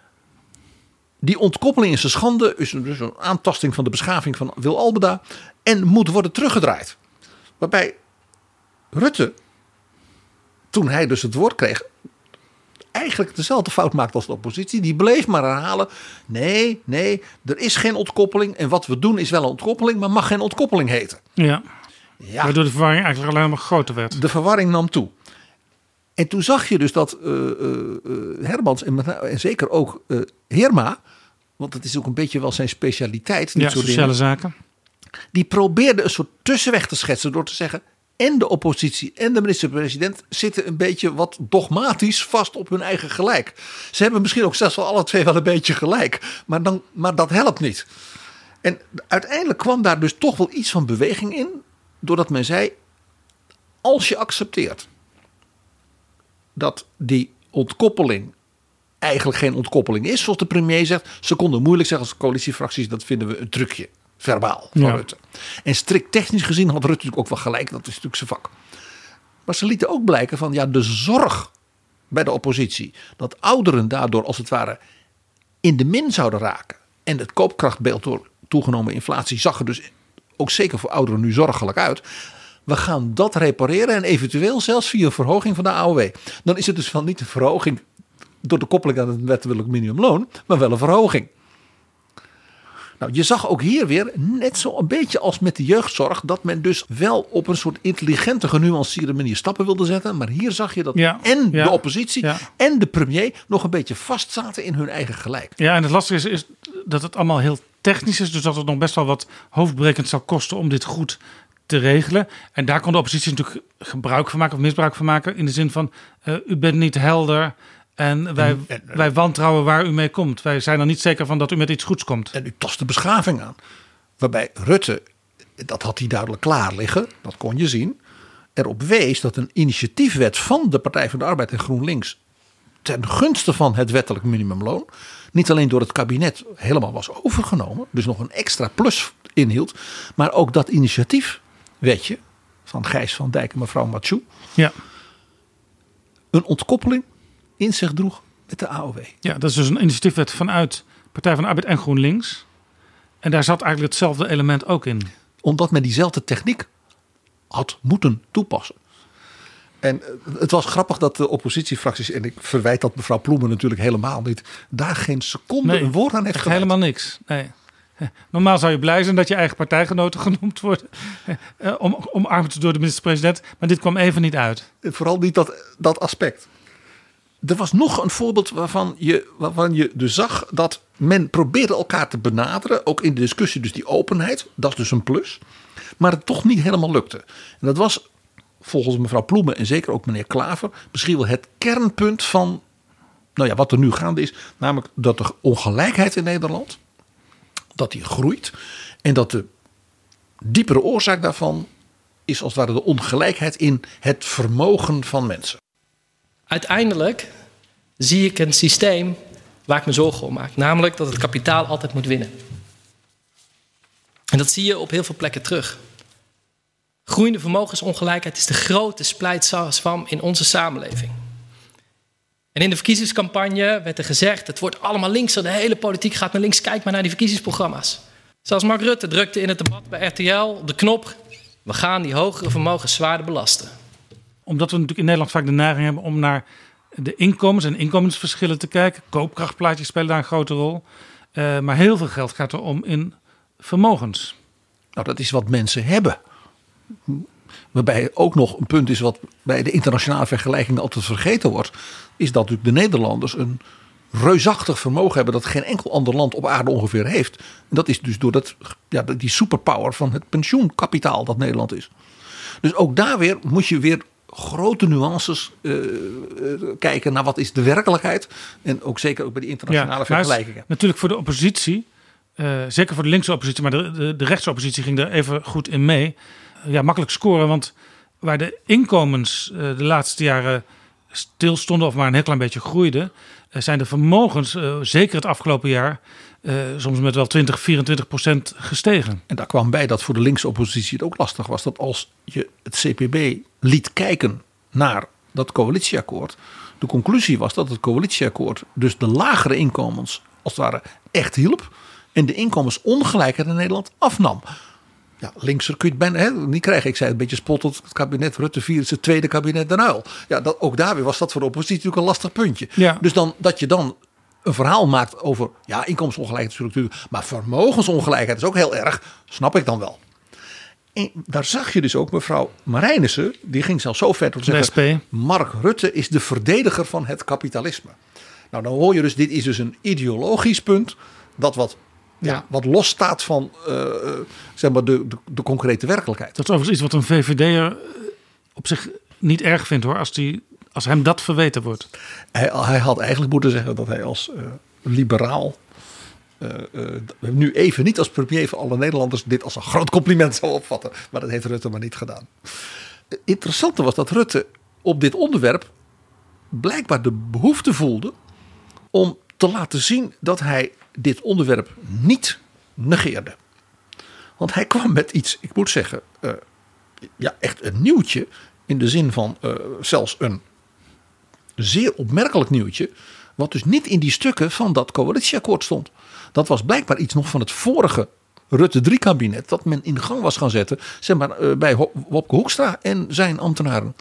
Die ontkoppeling is een schande, is dus een aantasting van de beschaving van Wil Albeda. En moet worden teruggedraaid. Waarbij Rutte, toen hij dus het woord kreeg, eigenlijk dezelfde fout maakt als de oppositie. Die bleef maar herhalen. Nee, nee, er is geen ontkoppeling. En wat we doen is wel een ontkoppeling, maar mag geen ontkoppeling heten. Ja. Ja. Waardoor de verwarring eigenlijk alleen maar groter werd. De verwarring nam toe. En toen zag je dus dat uh, uh, Hermans en, en zeker ook uh, Heerma, want het is ook een beetje wel zijn specialiteit. Dit Ja, soort sociale dingen, zaken. Die probeerde een soort tussenweg te schetsen door te zeggen, en de oppositie en de minister-president zitten een beetje wat dogmatisch vast op hun eigen gelijk. Ze hebben misschien ook zelfs wel alle twee wel een beetje gelijk. Maar, dan, maar dat helpt niet. En uiteindelijk kwam daar dus toch wel iets van beweging in. Doordat men zei, als je accepteert dat die ontkoppeling eigenlijk geen ontkoppeling is, zoals de premier zegt. Ze konden moeilijk zeggen als coalitiefracties, dat vinden we een trucje, verbaal, van Ja. Rutte. En strikt technisch gezien had Rutte natuurlijk ook wel gelijk, dat is natuurlijk zijn vak. Maar ze lieten ook blijken van, ja, de zorg bij de oppositie, dat ouderen daardoor als het ware in de min zouden raken. En het koopkrachtbeeld door toegenomen inflatie zag er dus ook zeker voor ouderen nu zorgelijk uit. We gaan dat repareren en eventueel zelfs via een verhoging van de A O W. Dan is het dus wel niet een verhoging door de koppeling aan het wettelijk minimumloon, maar wel een verhoging. Nou, je zag ook hier weer, net zo een beetje als met de jeugdzorg, dat men dus wel op een soort intelligente, genuanceerde manier stappen wilde zetten. Maar hier zag je dat Ja, en ja, de oppositie ja. en de premier nog een beetje vastzaten in hun eigen gelijk. Ja, en het lastige is, is dat het allemaal heel technisch is. Dus dat het nog best wel wat hoofdbrekend zal kosten om dit goed te regelen. En daar kon de oppositie natuurlijk gebruik van maken of misbruik van maken. In de zin van, uh, u bent niet helder en wij, En- en- wij wantrouwen waar u mee komt. Wij zijn er niet zeker van dat u met iets goeds komt. En u tast de beschaving aan. Waarbij Rutte, dat had hij duidelijk klaar liggen, dat kon je zien, erop wees dat een initiatiefwet van de Partij van de Arbeid en GroenLinks ten gunste van het wettelijk minimumloon niet alleen door het kabinet helemaal was overgenomen, dus nog een extra plus inhield, maar ook dat initiatiefwetje van Gijs van Dijk en mevrouw Mathieu Ja. een ontkoppeling in zich droeg met de A O W. Ja, dat is dus een initiatiefwet vanuit Partij van de Arbeid en GroenLinks. En daar zat eigenlijk hetzelfde element ook in. Omdat men diezelfde techniek had moeten toepassen. En het was grappig dat de oppositiefracties, en ik verwijt dat mevrouw Ploemen natuurlijk helemaal niet, daar geen seconde Nee, een woord aan heeft echt gewijd. helemaal niks. Nee. Normaal zou je blij zijn dat je eigen partijgenoten genoemd worden. Eh, om, omarmd door de minister-president. Maar dit kwam even niet uit. Vooral niet dat, dat aspect. Er was nog een voorbeeld waarvan je, waarvan je dus zag dat men probeerde elkaar te benaderen. Ook in de discussie, dus die openheid. Dat is dus een plus. Maar het toch niet helemaal lukte. En dat was volgens mevrouw Ploemen en zeker ook meneer Klaver misschien wel het kernpunt van, nou ja, wat er nu gaande is. Namelijk dat de ongelijkheid in Nederland, dat die groeit. En dat de diepere oorzaak daarvan is als het ware de ongelijkheid in het vermogen van mensen. Uiteindelijk zie ik een systeem waar ik me zorgen om maak. Namelijk dat het kapitaal altijd moet winnen. En dat zie je op heel veel plekken terug. Groeiende vermogensongelijkheid is de grote splijtswam in onze samenleving. En in de verkiezingscampagne werd er gezegd, het wordt allemaal linkser, de hele politiek gaat naar links, kijk maar naar die verkiezingsprogramma's. Zelfs Mark Rutte drukte in het debat bij R T L op de knop, we gaan die hogere vermogens zwaarder belasten. Omdat we natuurlijk in Nederland vaak de neiging hebben om naar de inkomens en inkomensverschillen te kijken. Koopkrachtplaatjes spelen daar een grote rol. Uh, maar heel veel geld gaat er om in vermogens. Nou, dat is wat mensen hebben. Waarbij ook nog een punt is wat bij de internationale vergelijking altijd vergeten wordt. Is dat natuurlijk de Nederlanders een reusachtig vermogen hebben dat geen enkel ander land op aarde ongeveer heeft. En dat is dus door dat, ja, die superpower van het pensioenkapitaal dat Nederland is. Dus ook daar weer moet je weer grote nuances uh, uh, kijken naar wat is de werkelijkheid. En ook zeker ook bij die internationale ja, vergelijkingen. Natuurlijk voor de oppositie, uh, zeker voor de linkse oppositie, maar de, de, de rechtse oppositie ging er even goed in mee. Uh, ja, makkelijk scoren, want waar de inkomens uh, de laatste jaren stilstonden of maar een heel klein beetje groeiden, uh, zijn de vermogens, uh, zeker het afgelopen jaar, uh, soms met wel twintig, vierentwintig procent gestegen. En daar kwam bij dat voor de linkse oppositie het ook lastig was. Dat als je het C P B liet kijken naar dat coalitieakkoord. De conclusie was dat het coalitieakkoord dus de lagere inkomens als het ware echt hielp. En de inkomensongelijkheid in Nederland afnam. Ja, linkser kun je het bijna hè, niet krijgen. Ik zei het een beetje spottend. Het kabinet Rutte vier is het tweede kabinet Den Uyl. Ja, dat, ook daar weer was dat voor de oppositie natuurlijk een lastig puntje. Ja. Dus dan, dat je dan een verhaal maakt over ja, inkomensongelijkheid natuurlijk. Maar vermogensongelijkheid is ook heel erg. Snap ik dan wel. En daar zag je dus ook mevrouw Marijnissen. Die ging zelfs zo ver tot zeggen. S P. Mark Rutte is de verdediger van het kapitalisme. Nou, dan hoor je dus. Dit is dus een ideologisch punt. Dat wat, ja. Ja, wat los staat van uh, zeg maar de, de, de concrete werkelijkheid. Dat is overigens iets wat een V V D'er op zich niet erg vindt hoor. Als, die, als hem dat verweten wordt. Hij, hij had eigenlijk moeten zeggen dat hij als uh, liberaal. Uh, uh, nu even niet als premier van alle Nederlanders dit als een groot compliment zou opvatten. Maar dat heeft Rutte maar niet gedaan. Het interessante was dat Rutte op dit onderwerp blijkbaar de behoefte voelde om te laten zien dat hij dit onderwerp niet negeerde. Want hij kwam met iets, ik moet zeggen, uh, ja, echt een nieuwtje. In de zin van uh, zelfs een zeer opmerkelijk nieuwtje. Wat dus niet in die stukken van dat coalitieakkoord stond. Dat was blijkbaar iets nog van het vorige Rutte drie kabinet. Dat men in gang was gaan zetten. Zeg maar uh, bij Wopke Hoekstra en zijn ambtenaren.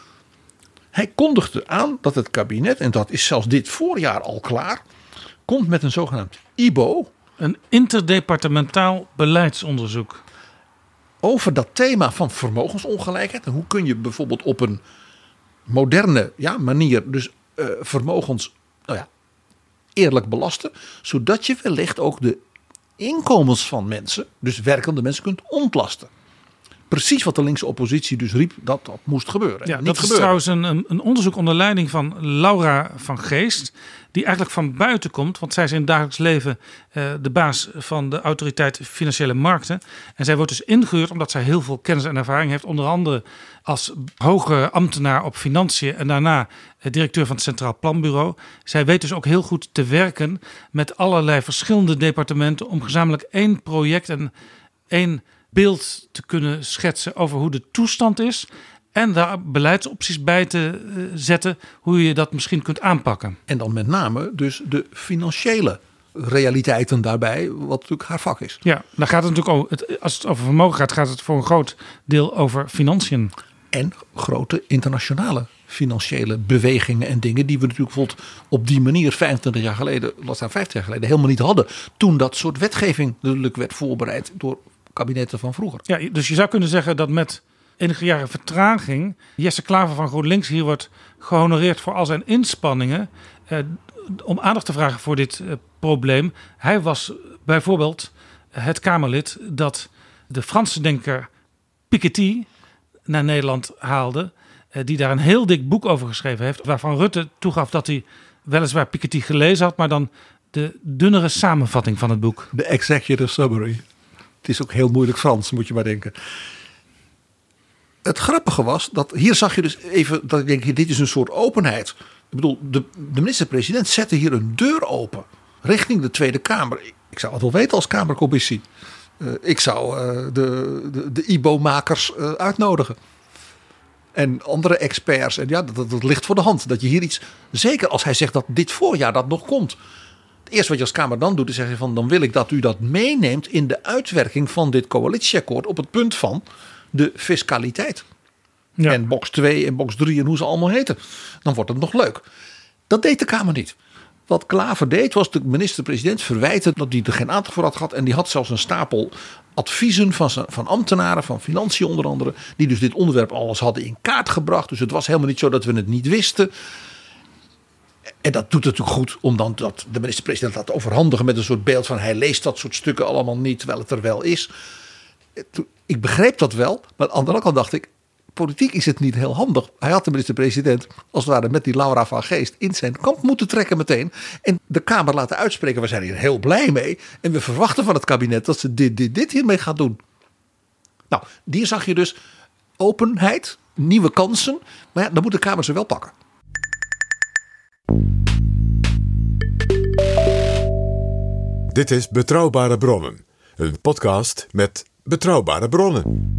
Hij kondigde aan dat het kabinet, en dat is zelfs dit voorjaar al klaar, komt met een zogenaamd I B O. Een interdepartementaal beleidsonderzoek. Over dat thema van vermogensongelijkheid. En hoe kun je bijvoorbeeld op een moderne ja, manier dus uh, vermogens nou ja, eerlijk belasten. Zodat je wellicht ook de inkomens van mensen, dus werkende mensen, kunt ontlasten. Precies wat de linkse oppositie dus riep dat dat moest gebeuren. Ja, Niet dat is gebeuren. trouwens een, een onderzoek onder leiding van Laura van Geest. Die eigenlijk van buiten komt. Want zij is in het dagelijks leven uh, de baas van de Autoriteit Financiële Markten. En zij wordt dus ingehuurd omdat zij heel veel kennis en ervaring heeft. Onder andere als hoge ambtenaar op financiën. En daarna uh, directeur van het Centraal Planbureau. Zij weet dus ook heel goed te werken met allerlei verschillende departementen. Om gezamenlijk één project en één beeld te kunnen schetsen over hoe de toestand is. En daar beleidsopties bij te zetten hoe je dat misschien kunt aanpakken. En dan met name dus de financiële realiteiten daarbij, wat natuurlijk haar vak is. Ja, dan gaat het natuurlijk over, als het over vermogen gaat, gaat het voor een groot deel over financiën. En grote internationale financiële bewegingen en dingen die we natuurlijk bijvoorbeeld op die manier vijfentwintig jaar geleden, laat staan vijftig jaar geleden, helemaal niet hadden. Toen dat soort wetgeving natuurlijk werd voorbereid door kabinetten van vroeger. Ja, dus je zou kunnen zeggen dat met enige jaren vertraging Jesse Klaver van GroenLinks hier wordt gehonoreerd voor al zijn inspanningen eh, om aandacht te vragen voor dit eh, probleem. Hij was bijvoorbeeld het Kamerlid dat de Franse denker Piketty naar Nederland haalde, eh, die daar een heel dik boek over geschreven heeft, waarvan Rutte toegaf dat hij weliswaar Piketty gelezen had, maar dan de dunnere samenvatting van het boek. De executive summary. Het is ook heel moeilijk Frans, moet je maar denken. Het grappige was dat hier zag je dus even dat ik denk, dit is een soort openheid. Ik bedoel, de, de minister-president zette hier een deur open richting de Tweede Kamer. Ik zou het wel weten als Kamercommissie. Uh, ik zou uh, de, de, de I B O-makers uh, uitnodigen. En andere experts. En ja, dat, dat ligt voor de hand. Dat je hier iets, zeker als hij zegt dat dit voorjaar dat nog komt. Het eerste wat je als Kamer dan doet is zeggen van, dan wil ik dat u dat meeneemt in de uitwerking van dit coalitieakkoord op het punt van de fiscaliteit. Ja. En box twee en box drie en hoe ze allemaal heten. Dan wordt het nog leuk. Dat deed de Kamer niet. Wat Klaver deed was de minister-president verwijten dat hij er geen aandacht voor had gehad. En die had zelfs een stapel adviezen van, van ambtenaren, van financiën onder andere. Die dus dit onderwerp alles hadden in kaart gebracht. Dus het was helemaal niet zo dat we het niet wisten. En dat doet het natuurlijk goed om dan dat de minister-president te laten overhandigen met een soort beeld van hij leest dat soort stukken allemaal niet terwijl het er wel is. Ik begreep dat wel, maar aan de andere kant dacht ik, politiek is het niet heel handig. Hij had de minister-president als het ware met die Laura van Geest in zijn kamp moeten trekken meteen. En de Kamer laten uitspreken, we zijn hier heel blij mee. En we verwachten van het kabinet dat ze dit, dit, dit hiermee gaat doen. Nou, hier zag je dus openheid, nieuwe kansen. Maar ja, dan moet de Kamer ze wel pakken. Dit is Betrouwbare Bronnen. Een podcast met betrouwbare bronnen.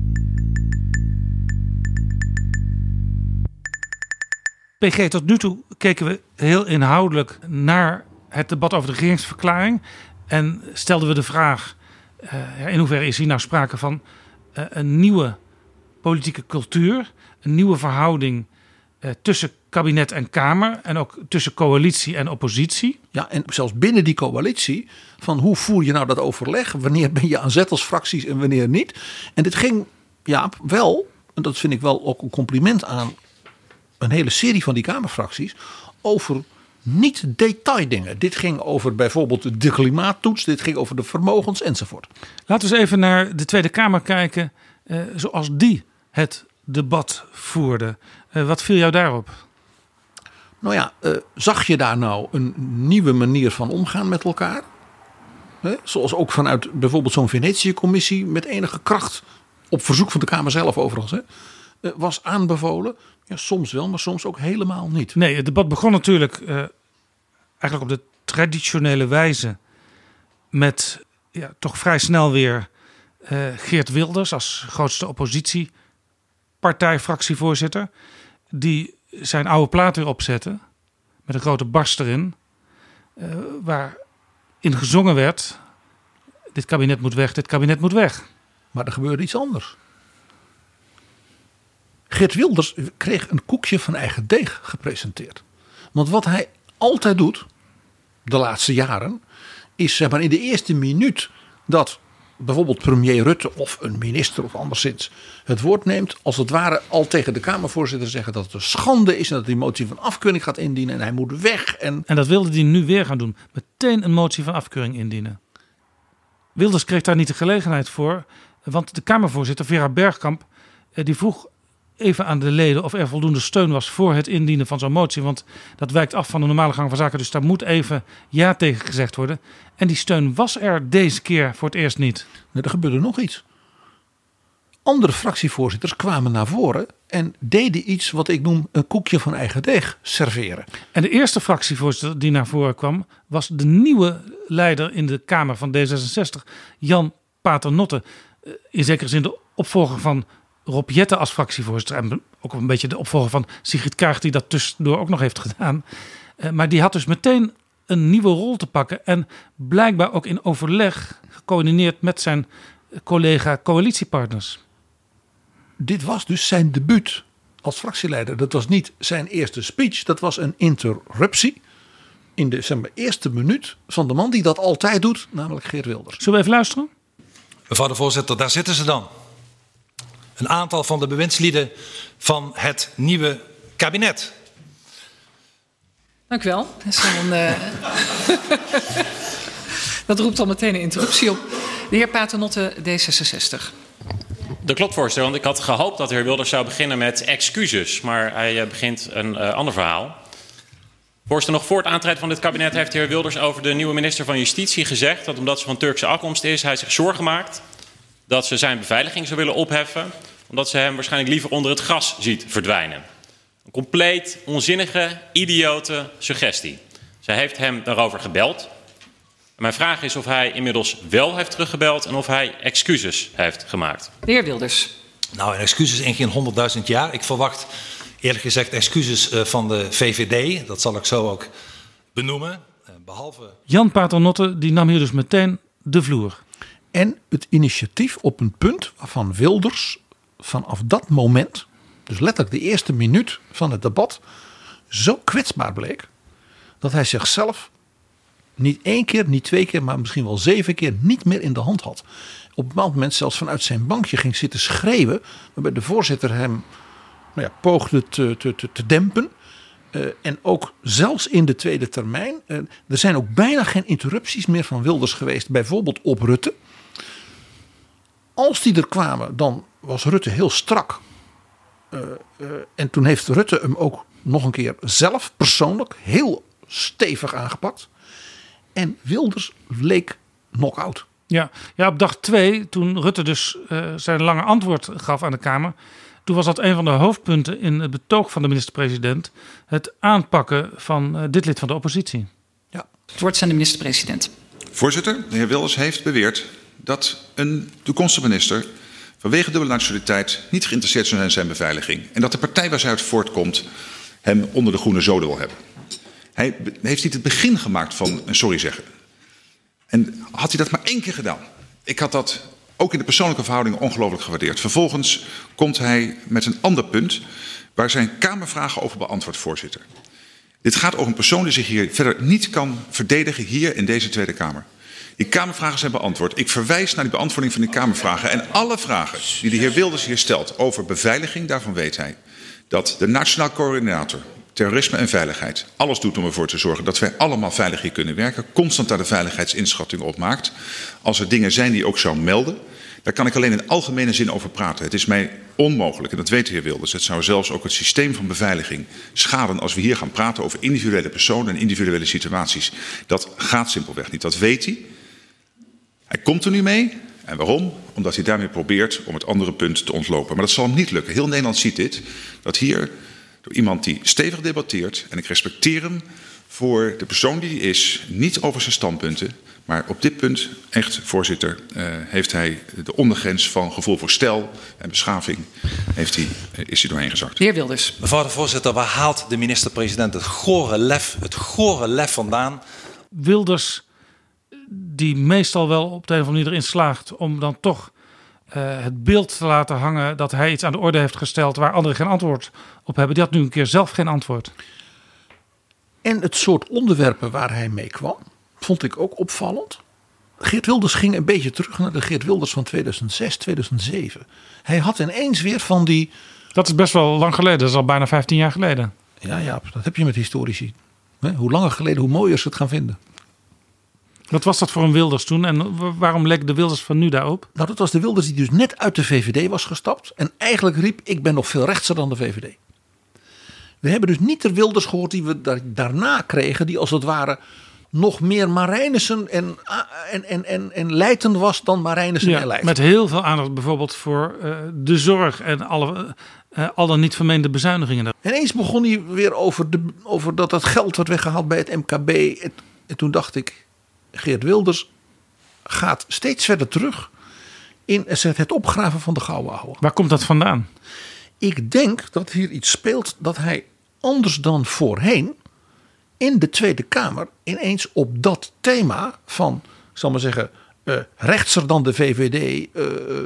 P G, tot nu toe keken we heel inhoudelijk naar het debat over de regeringsverklaring. En stelden we de vraag, uh, in hoeverre is hier nou sprake van uh, een nieuwe politieke cultuur. Een nieuwe verhouding uh, tussen kabinet en Kamer. En ook tussen coalitie en oppositie. Ja, en zelfs binnen die coalitie. Van hoe voer je nou dat overleg? Wanneer ben je aan zet als fracties en wanneer niet? En dit ging, ja, wel, en dat vind ik wel ook een compliment aan een hele serie van die Kamerfracties, over niet detaildingen. Dit ging over bijvoorbeeld de klimaattoets, dit ging over de vermogens enzovoort. Laten we eens even naar de Tweede Kamer kijken, uh, zoals die het debat voerde. Uh, wat viel jou daarop? Nou ja, uh, zag je daar nou een nieuwe manier van omgaan met elkaar? He, zoals ook vanuit bijvoorbeeld zo'n Venetië-commissie met enige kracht, op verzoek van de Kamer zelf overigens, hè, uh, was aanbevolen. Ja, soms wel, maar soms ook helemaal niet. Nee, het debat begon natuurlijk uh, eigenlijk op de traditionele wijze met ja, toch vrij snel weer uh, Geert Wilders als grootste oppositiepartijfractievoorzitter, die zijn oude plaat weer opzette met een grote barst erin, uh, waarin gezongen werd: dit kabinet moet weg, dit kabinet moet weg. Maar er gebeurde iets anders. Geert Wilders kreeg een koekje van eigen deeg gepresenteerd. Want wat hij altijd doet, de laatste jaren, is zeg maar in de eerste minuut dat bijvoorbeeld premier Rutte of een minister of anderszins het woord neemt, als het ware al tegen de Kamervoorzitter zeggen dat het een schande is en dat hij een motie van afkeuring gaat indienen en hij moet weg. En, en dat wilde hij nu weer gaan doen. Meteen een motie van afkeuring indienen. Wilders kreeg daar niet de gelegenheid voor, want de Kamervoorzitter Vera Bergkamp die vroeg even aan de leden of er voldoende steun was voor het indienen van zo'n motie. Want dat wijkt af van de normale gang van zaken. Dus daar moet even ja tegen gezegd worden. En die steun was er deze keer voor het eerst niet. Nee, er gebeurde nog iets. Andere fractievoorzitters kwamen naar voren en deden iets wat ik noem een koekje van eigen deeg serveren. En de eerste fractievoorzitter die naar voren kwam was de nieuwe leider in de Kamer van D zesenzestig, Jan Paternotte. In zekere zin de opvolger van Rob Jetten als fractievoorzitter en ook een beetje de opvolger van Sigrid Kaag die dat tussendoor ook nog heeft gedaan. Uh, maar die had dus meteen een nieuwe rol te pakken en blijkbaar ook in overleg gecoördineerd met zijn collega coalitiepartners. Dit was dus zijn debuut als fractieleider. Dat was niet zijn eerste speech, dat was een interruptie in de zeg maar, eerste minuut van de man die dat altijd doet, namelijk Geert Wilders. Zullen we even luisteren? Mevrouw de voorzitter, daar zitten ze dan. Een aantal van de bewindslieden van het nieuwe kabinet. Dank u wel. Dat, is een, uh... dat roept al meteen een interruptie op. De heer Paternotte, D zesenzestig. Dat klopt, voorzitter. Want ik had gehoopt dat de heer Wilders zou beginnen met excuses. Maar hij uh, begint een uh, ander verhaal. Voorzitter, nog voor het aantreden van dit kabinet heeft de heer Wilders over de nieuwe minister van Justitie gezegd dat omdat ze van Turkse afkomst is, hij zich zorgen maakt dat ze zijn beveiliging zou willen opheffen, omdat ze hem waarschijnlijk liever onder het gras ziet verdwijnen. Een compleet onzinnige, idiote suggestie. Zij heeft hem daarover gebeld. En mijn vraag is of hij inmiddels wel heeft teruggebeld en of hij excuses heeft gemaakt. De heer Wilders. Nou, en excuses in geen honderdduizend jaar. Ik verwacht eerlijk gezegd excuses uh, van de V V D. Dat zal ik zo ook benoemen. Uh, behalve... Jan Paternotte die nam hier dus meteen de vloer. En het initiatief op een punt waarvan Wilders vanaf dat moment, dus letterlijk de eerste minuut van het debat, zo kwetsbaar bleek dat hij zichzelf niet één keer, niet twee keer, maar misschien wel zeven keer niet meer in de hand had. Op een bepaald moment zelfs vanuit zijn bankje ging zitten schreeuwen, waarbij de voorzitter hem nou ja, poogde te, te, te, te dempen. Uh, en ook zelfs in de tweede termijn. Uh, er zijn ook bijna geen interrupties meer van Wilders geweest, bijvoorbeeld op Rutte. Als die er kwamen, dan was Rutte heel strak. Uh, uh, en toen heeft Rutte hem ook nog een keer zelf persoonlijk heel stevig aangepakt. En Wilders leek knock-out. Ja, ja, op dag twee, toen Rutte dus uh, zijn lange antwoord gaf aan de Kamer, toen was dat een van de hoofdpunten in het betoog van de minister-president, het aanpakken van uh, dit lid van de oppositie. Ja. Het woord is aan de minister-president. Voorzitter, de heer Wilders heeft beweerd dat een toekomstige minister vanwege dubbele nationaliteit niet geïnteresseerd zou zijn in zijn beveiliging. En dat de partij waar zij uit voortkomt hem onder de groene zoden wil hebben. Hij heeft niet het begin gemaakt van een sorry zeggen. En had hij dat maar één keer gedaan. Ik had dat ook in de persoonlijke verhoudingen ongelooflijk gewaardeerd. Vervolgens komt hij met een ander punt waar zijn Kamervragen over beantwoordt, voorzitter. Dit gaat over een persoon die zich hier verder niet kan verdedigen hier in deze Tweede Kamer. Die Kamervragen zijn beantwoord. Ik verwijs naar die beantwoording van die Kamervragen. En alle vragen die de heer Wilders hier stelt over beveiliging, daarvan weet hij dat de Nationaal Coördinator terrorisme en veiligheid alles doet om ervoor te zorgen dat wij allemaal veilig hier kunnen werken. Constant daar de veiligheidsinschatting op maakt. Als er dingen zijn die je ook zou melden, daar kan ik alleen in algemene zin over praten. Het is mij onmogelijk, en dat weet de heer Wilders, het zou zelfs ook het systeem van beveiliging schaden als we hier gaan praten over individuele personen en individuele situaties. Dat gaat simpelweg niet, dat weet hij. Hij komt er nu mee. En waarom? Omdat hij daarmee probeert om het andere punt te ontlopen. Maar dat zal hem niet lukken. Heel Nederland ziet dit. Dat hier door iemand die stevig debatteert, en ik respecteer hem voor de persoon die hij is, niet over zijn standpunten. Maar op dit punt, echt, voorzitter, uh, heeft hij de ondergrens van gevoel voor stijl en beschaving, heeft hij, uh, is hij doorheen gezakt. De heer Wilders. Mevrouw de voorzitter, waar haalt de minister-president het gore lef, het gore lef vandaan? Wilders, die meestal wel op de een of andere manier erin slaagt om dan toch uh, het beeld te laten hangen dat hij iets aan de orde heeft gesteld waar anderen geen antwoord op hebben. Die had nu een keer zelf geen antwoord. En het soort onderwerpen waar hij mee kwam, vond ik ook opvallend. Geert Wilders ging een beetje terug naar de Geert Wilders van tweeduizend zes, tweeduizend zeven. Hij had ineens weer van die... Dat is best wel lang geleden, dat is al bijna vijftien jaar geleden. Ja, ja, dat heb je met historici. Hoe langer geleden, hoe mooier ze het gaan vinden. Wat was dat voor een Wilders toen en waarom leek de Wilders van nu daarop? Nou, dat was de Wilders die dus net uit de V V D was gestapt en eigenlijk riep, ik ben nog veel rechtser dan de V V D. We hebben dus niet de Wilders gehoord die we daarna kregen, die als het ware nog meer Marijnissen en, en, en, en, en Leijten was dan Marijnissen ja, en Leijten. Met heel veel aandacht bijvoorbeeld voor uh, de zorg en alle, uh, al dan niet vermeende bezuinigingen. En eens begon hij weer over, de, over dat het geld werd weggehaald bij het M K B. En, en toen dacht ik, Geert Wilders gaat steeds verder terug in het opgraven van de gouden ouwe. Waar komt dat vandaan? Ik denk dat hier iets speelt dat hij anders dan voorheen in de Tweede Kamer ineens op dat thema van, ik zal maar zeggen, uh, rechtser dan de V V D uh,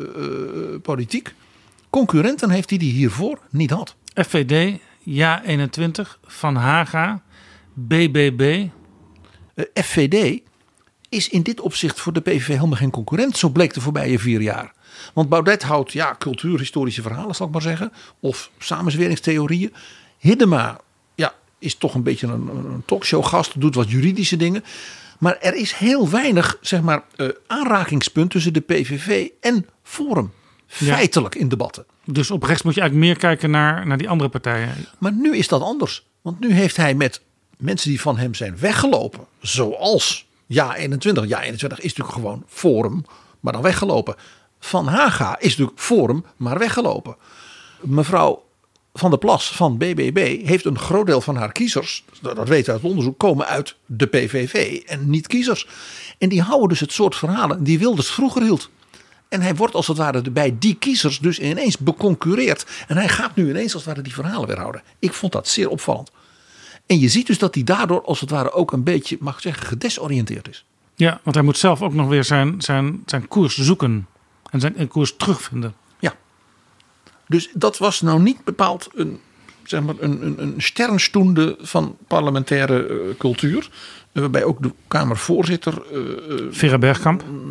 uh, politiek, concurrenten heeft die die hiervoor niet had. F V D, Ja eenentwintig, Van Haga, B B B. Uh, F V D is in dit opzicht voor de P V V helemaal geen concurrent, zo bleek de voorbije vier jaar. Want Baudet houdt ja, cultuurhistorische verhalen, zal ik maar zeggen, of samenzweringstheorieën. Hiddema ja, is toch een beetje een, een talkshowgast, doet wat juridische dingen. Maar er is heel weinig zeg maar, uh, aanrakingspunt tussen de P V V en Forum. Feitelijk ja. in debatten. Dus op rechts moet je eigenlijk meer kijken naar, naar die andere partijen. Maar nu is dat anders. Want nu heeft hij met mensen die van hem zijn weggelopen, zoals Ja eenentwintig. Ja eenentwintig is natuurlijk gewoon Forum, maar dan weggelopen. Van Haga is natuurlijk Forum, maar weggelopen. Mevrouw Van der Plas van B B B heeft een groot deel van haar kiezers, dat weten we uit het onderzoek, komen uit de P V V en niet kiezers. En die houden dus het soort verhalen die Wilders vroeger hield. En hij wordt als het ware bij die kiezers dus ineens beconcurreerd. En hij gaat nu ineens als het ware die verhalen weer houden. Ik vond dat zeer opvallend. En je ziet dus dat hij daardoor als het ware ook een beetje, mag ik zeggen, gedesoriënteerd is. Ja, want hij moet zelf ook nog weer zijn, zijn, zijn koers zoeken. En zijn koers terugvinden. Ja. Dus dat was nou niet bepaald een, zeg maar, een, een, een sternstunde van parlementaire uh, cultuur. Waarbij ook de Kamervoorzitter Uh, Vera Bergkamp. Uh,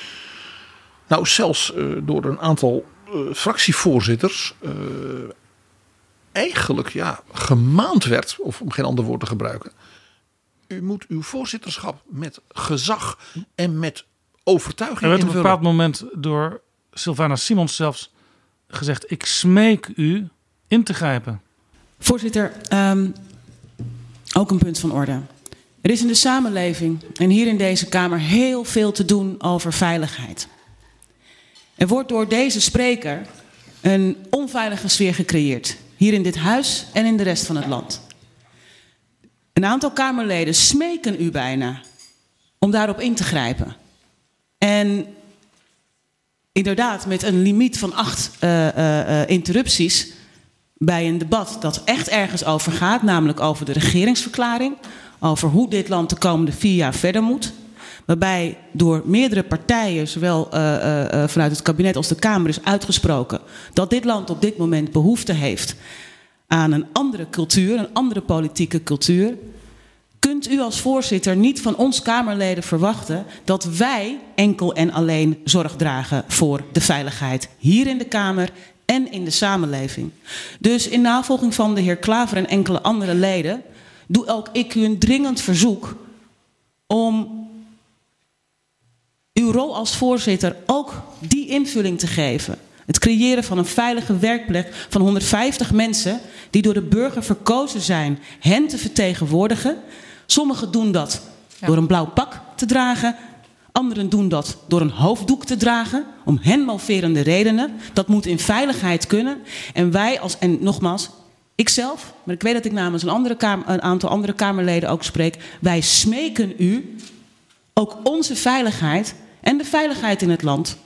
nou, zelfs uh, door een aantal uh, fractievoorzitters Uh, eigenlijk ja, gemaand werd, of om geen ander woord te gebruiken. U moet uw voorzitterschap met gezag en met overtuiging er werd invullen. Op een bepaald moment door Sylvana Simons zelfs gezegd, ik smeek u in te grijpen. Voorzitter, um, ook een punt van orde. Er is in de samenleving en hier in deze Kamer heel veel te doen over veiligheid. Er wordt door deze spreker een onveilige sfeer gecreëerd. Hier in dit huis en in de rest van het land. Een aantal Kamerleden smeken u bijna om daarop in te grijpen. En inderdaad met een limiet van acht uh, uh, uh, interrupties bij een debat dat echt ergens over gaat. Namelijk over de regeringsverklaring. Over hoe dit land de komende vier jaar verder moet. Waarbij door meerdere partijen, zowel uh, uh, vanuit het kabinet als de Kamer, is uitgesproken dat dit land op dit moment behoefte heeft aan een andere cultuur, een andere politieke cultuur. Kunt u als voorzitter niet van ons Kamerleden verwachten dat wij enkel en alleen zorg dragen voor de veiligheid hier in de Kamer en in de samenleving? Dus in navolging van de heer Klaver en enkele andere leden doe ook ik u een dringend verzoek om uw rol als voorzitter ook die invulling te geven. Het creëren van een veilige werkplek van honderdvijftig mensen die door de burger verkozen zijn hen te vertegenwoordigen. Sommigen doen dat ja. door een blauw pak te dragen. Anderen doen dat door een hoofddoek te dragen. Om hen moverende redenen. Dat moet in veiligheid kunnen. En wij als, en nogmaals, Ikzelf, maar ik weet dat ik namens een, andere kamer, een aantal andere Kamerleden ook spreek. Wij smeken u ook onze veiligheid en de veiligheid in het land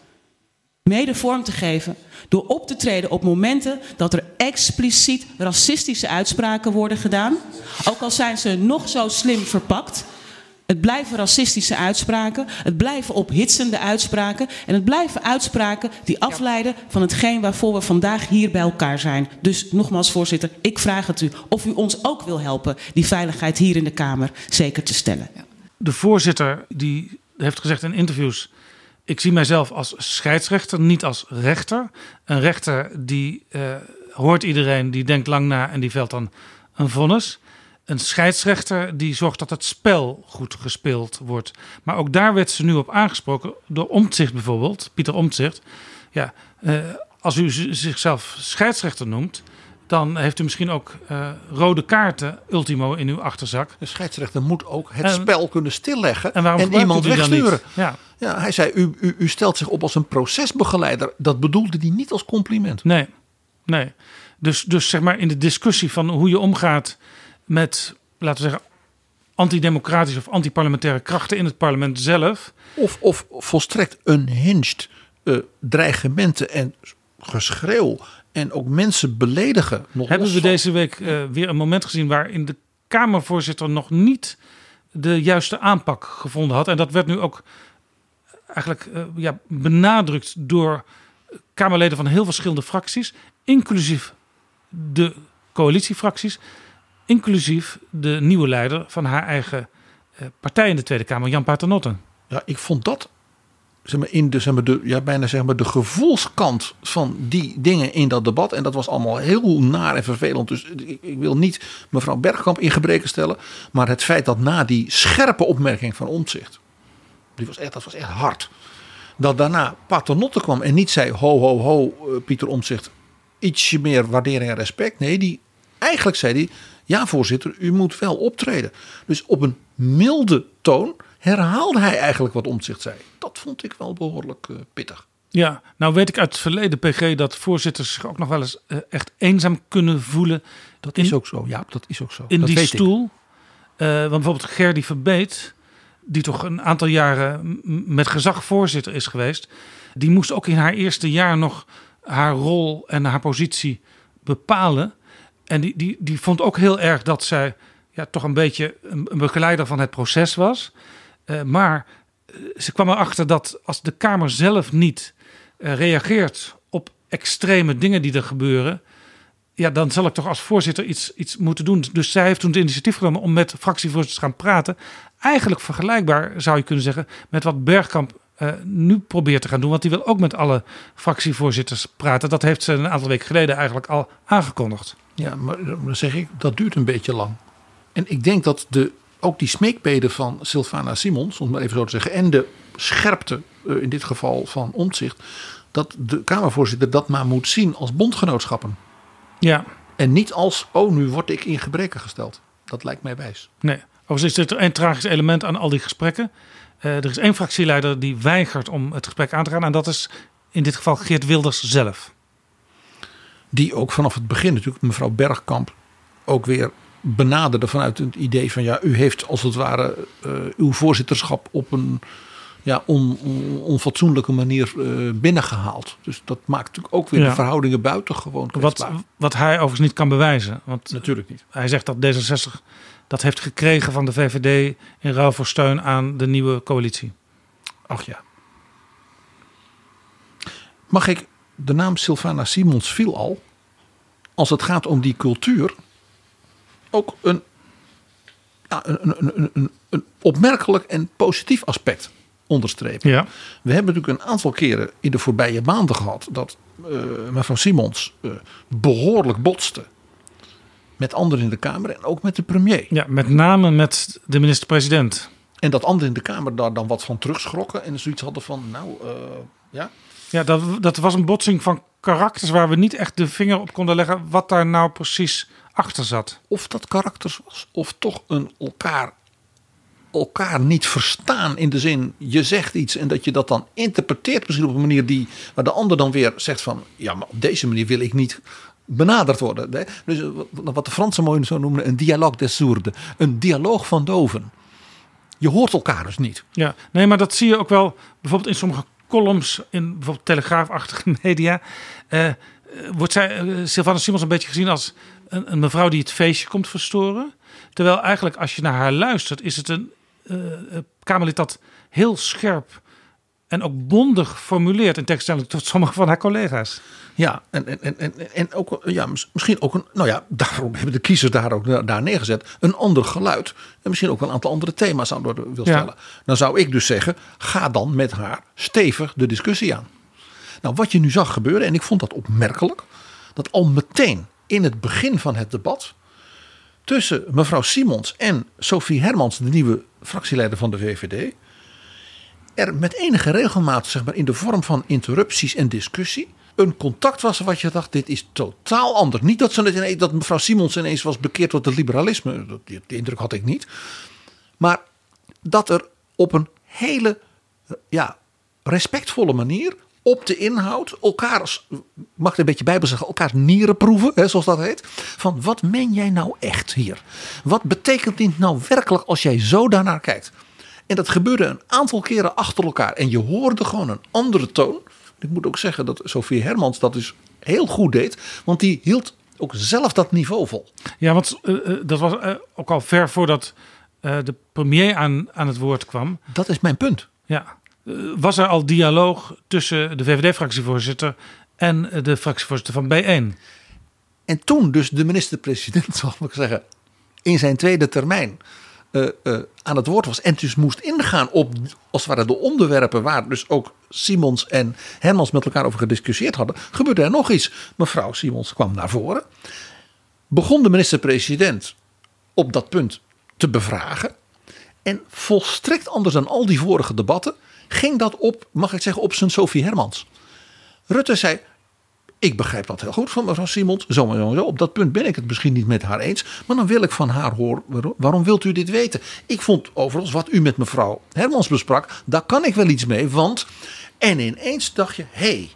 mede vorm te geven door op te treden op momenten dat er expliciet racistische uitspraken worden gedaan. Ook al zijn ze nog zo slim verpakt. Het blijven racistische uitspraken, het blijven ophitsende uitspraken en het blijven uitspraken die afleiden van hetgeen waarvoor we vandaag hier bij elkaar zijn. Dus nogmaals, voorzitter, ik vraag het u of u ons ook wil helpen die veiligheid hier in de Kamer zeker te stellen. De voorzitter die heeft gezegd in interviews: ik zie mijzelf als scheidsrechter, niet als rechter. Een rechter die uh, hoort iedereen, die denkt lang na en die velt dan een vonnis. Een scheidsrechter die zorgt dat het spel goed gespeeld wordt. Maar ook daar werd ze nu op aangesproken door Omtzigt bijvoorbeeld, Pieter Omtzigt. Ja, uh, als u z- zichzelf scheidsrechter noemt, dan heeft u misschien ook uh, rode kaarten ultimo in uw achterzak. De scheidsrechter moet ook het en, spel kunnen stilleggen en, en iemand wegsturen. Ja. Ja, hij zei, u, u, u stelt zich op als een procesbegeleider. Dat bedoelde hij niet als compliment. Nee, nee. Dus, dus zeg maar in de discussie van hoe je omgaat met, laten we zeggen, antidemocratische of antiparlementaire krachten in het parlement zelf. Of, of volstrekt unhinged uh, dreigementen en geschreeuw en ook mensen beledigen. Nog Hebben we deze week uh, weer een moment gezien waarin de Kamervoorzitter nog niet de juiste aanpak gevonden had. En dat werd nu ook eigenlijk uh, ja, benadrukt door Kamerleden van heel verschillende fracties, inclusief de coalitiefracties, inclusief de nieuwe leider van haar eigen uh, partij in de Tweede Kamer, Jan Paternotte. Ja, ik vond dat zeg maar, in de, zeg maar, de, ja, bijna zeg maar, de gevoelskant van die dingen in dat debat. En dat was allemaal heel naar en vervelend. Dus ik, ik wil niet mevrouw Bergkamp in gebreken stellen. Maar het feit dat na die scherpe opmerking van Omtzigt, die was echt, dat was echt hard. Dat daarna Paternotte kwam en niet zei ho ho ho Pieter Omtzigt, ietsje meer waardering en respect. Nee, die, eigenlijk zei hij, ja voorzitter, u moet wel optreden. Dus op een milde toon herhaalde hij eigenlijk wat Omtzigt zei. Dat vond ik wel behoorlijk uh, pittig. Ja, nou weet ik uit het verleden, P G, dat voorzitters zich ook nog wel eens uh, echt eenzaam kunnen voelen. Dat in, is ook zo, ja, dat is ook zo. In dat die weet stoel. Uh, want bijvoorbeeld Gerdy Verbeet, die toch een aantal jaren met gezag voorzitter is geweest, die moest ook in haar eerste jaar nog haar rol en haar positie bepalen. En die, die, die vond ook heel erg dat zij ja, toch een beetje een, een begeleider van het proces was. Uh, maar ze kwam erachter dat als de Kamer zelf niet uh, reageert op extreme dingen die er gebeuren, ja, dan zal ik toch als voorzitter iets, iets moeten doen. Dus zij heeft toen het initiatief genomen om met fractievoorzitters te gaan praten. Eigenlijk vergelijkbaar, zou je kunnen zeggen, met wat Bergkamp uh, nu probeert te gaan doen. Want die wil ook met alle fractievoorzitters praten. Dat heeft ze een aantal weken geleden eigenlijk al aangekondigd. Ja, maar dan zeg ik, dat duurt een beetje lang. En ik denk dat de, ook die smeekbeden van Sylvana Simons, om het maar even zo te zeggen, en de scherpte uh, in dit geval van Omtzigt, dat de Kamervoorzitter dat maar moet zien als bondgenootschappen. Ja. En niet als, oh, nu word ik in gebreken gesteld. Dat lijkt mij wijs. Nee, overigens is er een tragisch element aan al die gesprekken. Uh, er is één fractieleider die weigert om het gesprek aan te gaan. En dat is in dit geval Geert Wilders zelf. Die ook vanaf het begin natuurlijk mevrouw Bergkamp ook weer benaderde vanuit het idee van, ja, u heeft als het ware uh, uw voorzitterschap op een ja, on, on, onfatsoenlijke manier uh, binnengehaald. Dus dat maakt natuurlijk ook weer ja. de verhoudingen buitengewoon kwetsbaar. Wat, wat hij overigens niet kan bewijzen. Want natuurlijk niet. Hij zegt dat D zesenzestig dat heeft gekregen van de V V D in ruil voor steun aan de nieuwe coalitie. Ach ja. Mag ik, de naam Sylvana Simons viel al, als het gaat om die cultuur, ook een, ja, een, een, een, een, een opmerkelijk en positief aspect onderstrepen. Ja. We hebben natuurlijk een aantal keren in de voorbije maanden gehad dat uh, mevrouw Simons uh, behoorlijk botste met anderen in de Kamer en ook met de premier. Ja, met name met de minister-president. En dat anderen in de Kamer daar dan wat van terugschrokken en zoiets hadden van, nou uh, ja. Ja, dat, dat was een botsing van karakters waar we niet echt de vinger op konden leggen wat daar nou precies achter zat. Of dat karakters was, of toch een elkaar, elkaar niet verstaan in de zin, je zegt iets en dat je dat dan interpreteert misschien op een manier die, waar de ander dan weer zegt van, ja, maar op deze manier wil ik niet benaderd worden. Hè? Dus wat de Fransen mooi zo noemen, een dialogue des sourds. Een dialoog van doven. Je hoort elkaar dus niet. Ja, nee, maar dat zie je ook wel bijvoorbeeld in sommige columns in bijvoorbeeld telegraafachtige media. Uh, wordt zij, uh, Sylvana Simons een beetje gezien als een, een mevrouw die het feestje komt verstoren. Terwijl eigenlijk als je naar haar luistert, is het een uh, Kamerlid dat heel scherp en ook bondig formuleert in tegenstelling tot sommige van haar collega's. Ja, en, en, en, en ook, ja, misschien ook een, nou ja, daarom hebben de kiezers daar ook daar neergezet. Een ander geluid. En misschien ook wel een aantal andere thema's aan door wil stellen. Ja. Dan zou ik dus zeggen, ga dan met haar stevig de discussie aan. Nou, wat je nu zag gebeuren, en ik vond dat opmerkelijk, dat al meteen in het begin van het debat tussen mevrouw Simons en Sophie Hermans, de nieuwe fractieleider van de V V D, er met enige regelmaat, zeg maar, in de vorm van interrupties en discussie, een contact was wat je dacht, dit is totaal anders. Niet dat, ze het ineens, dat mevrouw Simons ineens was bekeerd tot het liberalisme. Die, die indruk had ik niet. Maar dat er op een hele ja, respectvolle manier op de inhoud elkaar, mag ik een beetje bijbel zeggen, elkaars nieren proeven, hè, zoals dat heet. Van wat meen jij nou echt hier? Wat betekent dit nou werkelijk als jij zo daarnaar kijkt? En dat gebeurde een aantal keren achter elkaar. En je hoorde gewoon een andere toon. Ik moet ook zeggen dat Sophie Hermans dat dus heel goed deed. Want die hield ook zelf dat niveau vol. Ja, want uh, dat was uh, ook al ver voordat uh, de premier aan, aan het woord kwam. Dat is mijn punt. Ja. Uh, was er al dialoog tussen de V V D-fractievoorzitter en de fractievoorzitter van B één? En toen dus de minister-president, zal ik zeggen, in zijn tweede termijn Uh, uh, aan het woord was en dus moest ingaan op als het ware de onderwerpen waar dus ook Simons en Hermans met elkaar over gediscussieerd hadden, gebeurde er nog iets. Mevrouw Simons kwam naar voren, begon de minister-president op dat punt te bevragen en volstrekt anders dan al die vorige debatten ging dat op, mag ik zeggen, op zijn Sophie Hermans. Rutte zei, ik begrijp dat heel goed van mevrouw Simons. Zo en zo en zo. Op dat punt ben ik het misschien niet met haar eens. Maar dan wil ik van haar horen. Waarom wilt u dit weten? Ik vond overigens wat u met mevrouw Hermans besprak. Daar kan ik wel iets mee. Want. En ineens dacht je. Hé. Hey,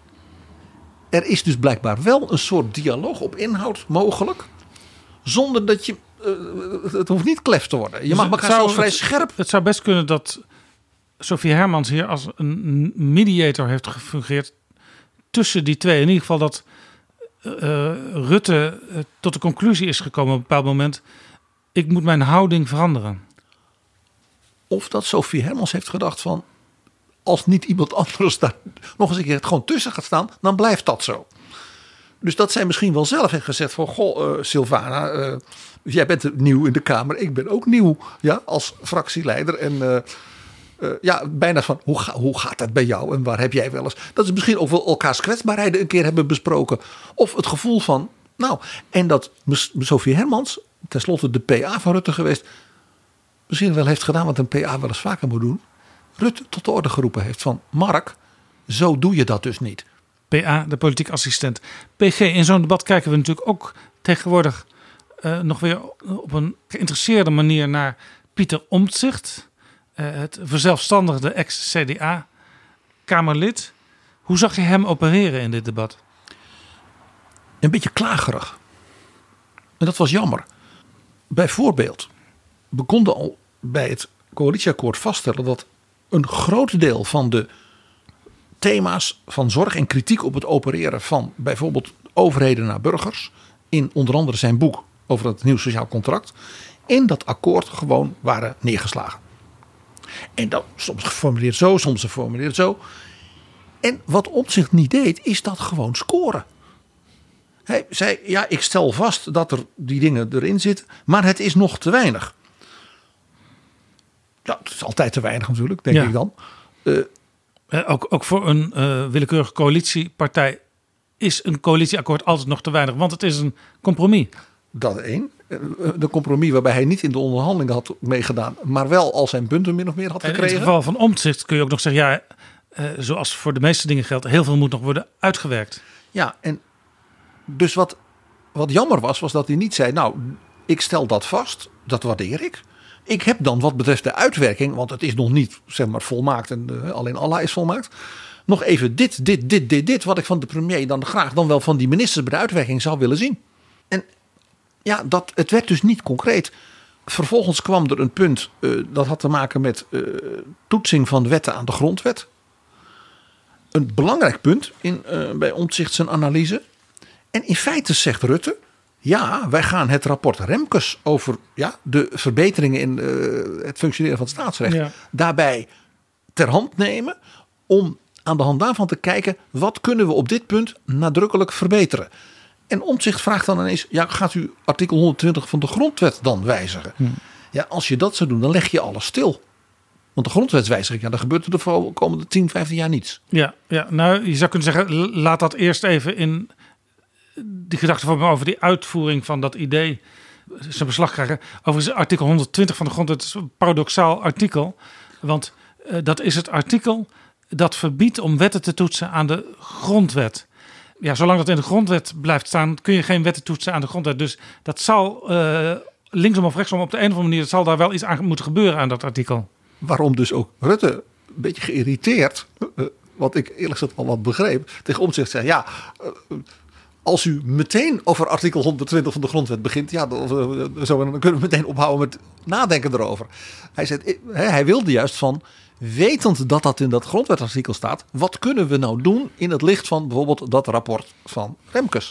er is dus blijkbaar wel een soort dialoog op inhoud mogelijk. Zonder dat je. Uh, het hoeft niet klef te worden. Je mag elkaar zelfs vrij scherp. Het zou best kunnen dat Sophie Hermans hier als een mediator heeft gefungeerd tussen die twee. In ieder geval dat uh, Rutte uh, tot de conclusie is gekomen op een bepaald moment, ik moet mijn houding veranderen. Of dat Sophie Hermans heeft gedacht van, als niet iemand anders daar nog eens een keer het gewoon tussen gaat staan, dan blijft dat zo. Dus dat zij misschien wel zelf heeft gezegd van, goh uh, Sylvana, uh, jij bent nieuw in de Kamer, ik ben ook nieuw, ja, als fractieleider en uh, Uh, ja, bijna van hoe, ga, hoe gaat dat bij jou en waar heb jij wel eens. Dat is misschien ook wel elkaars kwetsbaarheden een keer hebben besproken. Of het gevoel van, nou, en dat Sophie Hermans, tenslotte de P A van Rutte geweest, misschien wel heeft gedaan wat een P A wel eens vaker moet doen. Rutte tot de orde geroepen heeft van, Mark, zo doe je dat dus niet. P A, de politiek assistent. P G, in zo'n debat kijken we natuurlijk ook tegenwoordig uh, nog weer op een geïnteresseerde manier naar Pieter Omtzigt. Uh, het verzelfstandigde ex-C D A-Kamerlid. Hoe zag je hem opereren in dit debat? Een beetje klagerig. En dat was jammer. Bijvoorbeeld, we konden al bij het coalitieakkoord vaststellen dat een groot deel van de thema's van zorg en kritiek op het opereren van bijvoorbeeld overheden naar burgers, in onder andere zijn boek over het nieuw sociaal contract, in dat akkoord gewoon waren neergeslagen. En dat soms geformuleerd zo, soms geformuleerd zo. En wat Omtzigt niet deed, is dat gewoon scoren. Hij zei, ja, ik stel vast dat er die dingen erin zitten, maar het is nog te weinig. Ja, het is altijd te weinig natuurlijk, denk ja. ik dan. Uh, uh, ook, ook voor een uh, willekeurige coalitiepartij is een coalitieakkoord altijd nog te weinig, want het is een compromis. Dat één. De compromis waarbij hij niet in de onderhandelingen had meegedaan, maar wel al zijn punten min of meer had gekregen. In het geval van Omtzigt kun je ook nog zeggen, ja, uh, zoals voor de meeste dingen geldt, heel veel moet nog worden uitgewerkt. Ja, en dus wat, wat jammer was, was dat hij niet zei, nou, ik stel dat vast, dat waardeer ik. Ik heb dan wat betreft de uitwerking, want het is nog niet, zeg maar, volmaakt en uh, alleen Allah is volmaakt. nog even dit, dit, dit, dit, dit. Wat ik van de premier dan graag dan wel van die ministers bij de uitwerking zou willen zien. En ja, dat, het werd dus niet concreet. Vervolgens kwam er een punt. Uh, dat had te maken met uh, toetsing van wetten aan de grondwet. Een belangrijk punt in, uh, bij Omtzigt zijn analyse. En in feite zegt Rutte. Ja, wij gaan het rapport Remkes over ja, de verbeteringen in uh, het functioneren van het staatsrecht. Ja. Daarbij ter hand nemen. Om aan de hand daarvan te kijken. Wat kunnen we op dit punt nadrukkelijk verbeteren. En Omtzigt vraagt dan ineens. Ja, gaat u artikel honderdtwintig van de grondwet dan wijzigen? Hm. Ja, als je dat zou doen, dan leg je alles stil. Want de grondwetswijziging, ja, dan gebeurt er de komende tien, vijftien jaar niets. Ja, ja, nou, je zou kunnen zeggen, laat dat eerst even in die gedachte van me over die uitvoering van dat idee zijn beslag krijgen. Overigens, artikel honderdtwintig van de grondwet is een paradoxaal artikel. Want uh, dat is het artikel dat verbiedt om wetten te toetsen aan de grondwet. Ja, zolang dat in de grondwet blijft staan, kun je geen wetten toetsen aan de grondwet. Dus dat zal uh, linksom of rechtsom op de een of andere manier, zal daar wel iets aan moeten gebeuren aan dat artikel. Waarom dus ook Rutte een beetje geïrriteerd, uh, wat ik eerlijk gezegd al wat begreep, tegen Omtzigt zei, ja, uh, als u meteen over artikel honderdtwintig van de grondwet begint, ja, dan, uh, zo, dan kunnen we meteen ophouden met nadenken erover. Hij zei, uh, hij wilde juist van, wetend dat dat in dat grondwetartikel staat, wat kunnen we nou doen in het licht van bijvoorbeeld dat rapport van Remkes?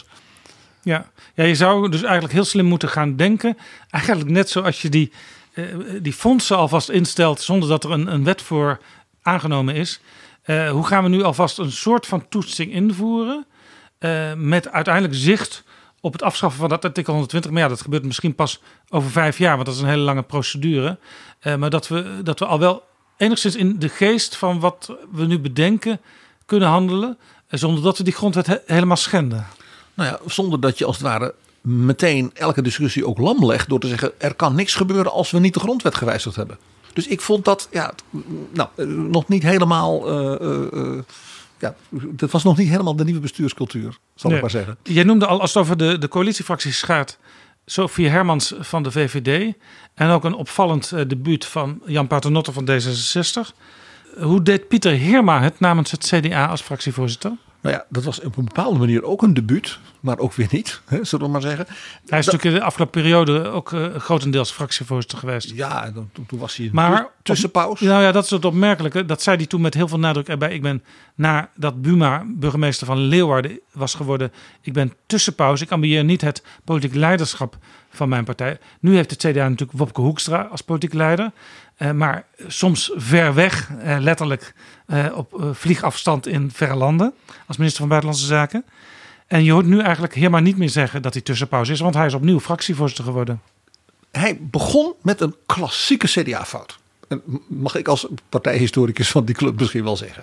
Ja, ja, je zou dus eigenlijk heel slim moeten gaan denken. Eigenlijk net zoals je die, uh, die fondsen alvast instelt zonder dat er een, een wet voor aangenomen is. Uh, hoe gaan we nu alvast een soort van toetsing invoeren? Uh, met uiteindelijk zicht op het afschaffen van dat artikel honderdtwintig. Maar ja, dat gebeurt misschien pas over vijf jaar, want dat is een hele lange procedure. Uh, maar dat we, dat we al wel enigszins in de geest van wat we nu bedenken kunnen handelen, zonder dat we die grondwet he- helemaal schenden. Nou ja, zonder dat je als het ware meteen elke discussie ook lam legt door te zeggen, er kan niks gebeuren als we niet de grondwet gewijzigd hebben. Dus ik vond dat ja, nou, nog niet helemaal, uh, uh, uh, ja, dat was nog niet helemaal de nieuwe bestuurscultuur, zal nee. ik maar zeggen. Jij noemde al, als het over de, de coalitiefracties gaat, Sophie Hermans van de V V D en ook een opvallend uh, debuut van Jan Paternotte van D zesenzestig. Hoe deed Pieter Heerma het namens het C D A als fractievoorzitter? Nou ja, dat was op een bepaalde manier ook een debuut, maar ook weer niet, hè, zullen we maar zeggen. Hij is da- natuurlijk in de afgelopen periode ook uh, grotendeels fractievoorzitter geweest. Ja, toen, toen was hij maar tussenpauze. Nou ja, dat is het opmerkelijke. Dat zei hij toen met heel veel nadruk erbij. Ik ben nadat Buma burgemeester van Leeuwarden was geworden, ik ben tussenpauze. Ik ambieer niet het politiek leiderschap van mijn partij. Nu heeft het C D A natuurlijk Wopke Hoekstra als politiek leider. Uh, maar soms ver weg, uh, letterlijk uh, op uh, vliegafstand in verre landen, als minister van Buitenlandse Zaken. En je hoort nu eigenlijk helemaal niet meer zeggen dat hij tussenpauze is, want hij is opnieuw fractievoorzitter geworden. Hij begon met een klassieke C D A-fout. En mag ik als partijhistoricus van die club misschien wel zeggen.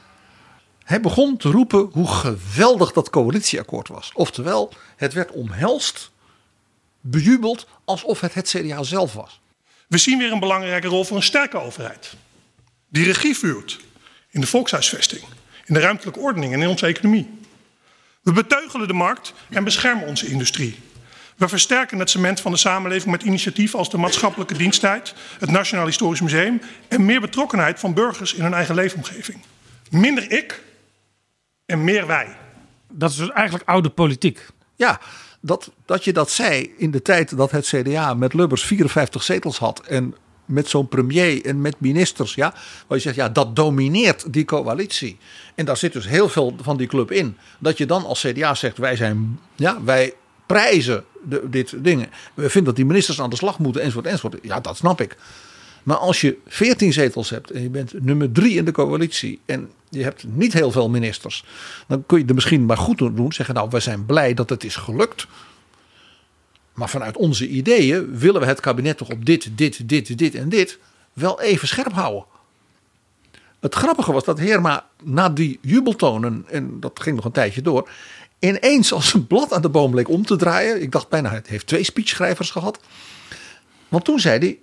Hij begon te roepen hoe geweldig dat coalitieakkoord was. Oftewel, het werd omhelst, bejubeld, alsof het het C D A zelf was. We zien weer een belangrijke rol voor een sterke overheid. Die regie voert in de volkshuisvesting, in de ruimtelijke ordening en in onze economie. We beteugelen de markt en beschermen onze industrie. We versterken het cement van de samenleving met initiatieven als de maatschappelijke diensttijd, het Nationaal Historisch Museum en meer betrokkenheid van burgers in hun eigen leefomgeving. Minder ik en meer wij. Dat is dus eigenlijk oude politiek. Ja, dat, dat je dat zei in de tijd dat het C D A met Lubbers vierenvijftig zetels had en met zo'n premier en met ministers, ja, waar je zegt, ja, dat domineert die coalitie. En daar zit dus heel veel van die club in. Dat je dan als C D A zegt, wij zijn, ja, wij prijzen de, dit dingen. We vinden dat die ministers aan de slag moeten, enzovoort, enzovoort. Ja, dat snap ik. Maar als je veertien zetels hebt en je bent nummer drie in de coalitie en je hebt niet heel veel ministers, dan kun je er misschien maar goed doen. Zeggen, nou, wij zijn blij dat het is gelukt. Maar vanuit onze ideeën willen we het kabinet toch op dit, dit, dit, dit en dit wel even scherp houden. Het grappige was dat Heerma na die jubeltonen, en dat ging nog een tijdje door, ineens als een blad aan de boom leek om te draaien. Ik dacht bijna, het heeft twee speechschrijvers gehad. Want toen zei hij,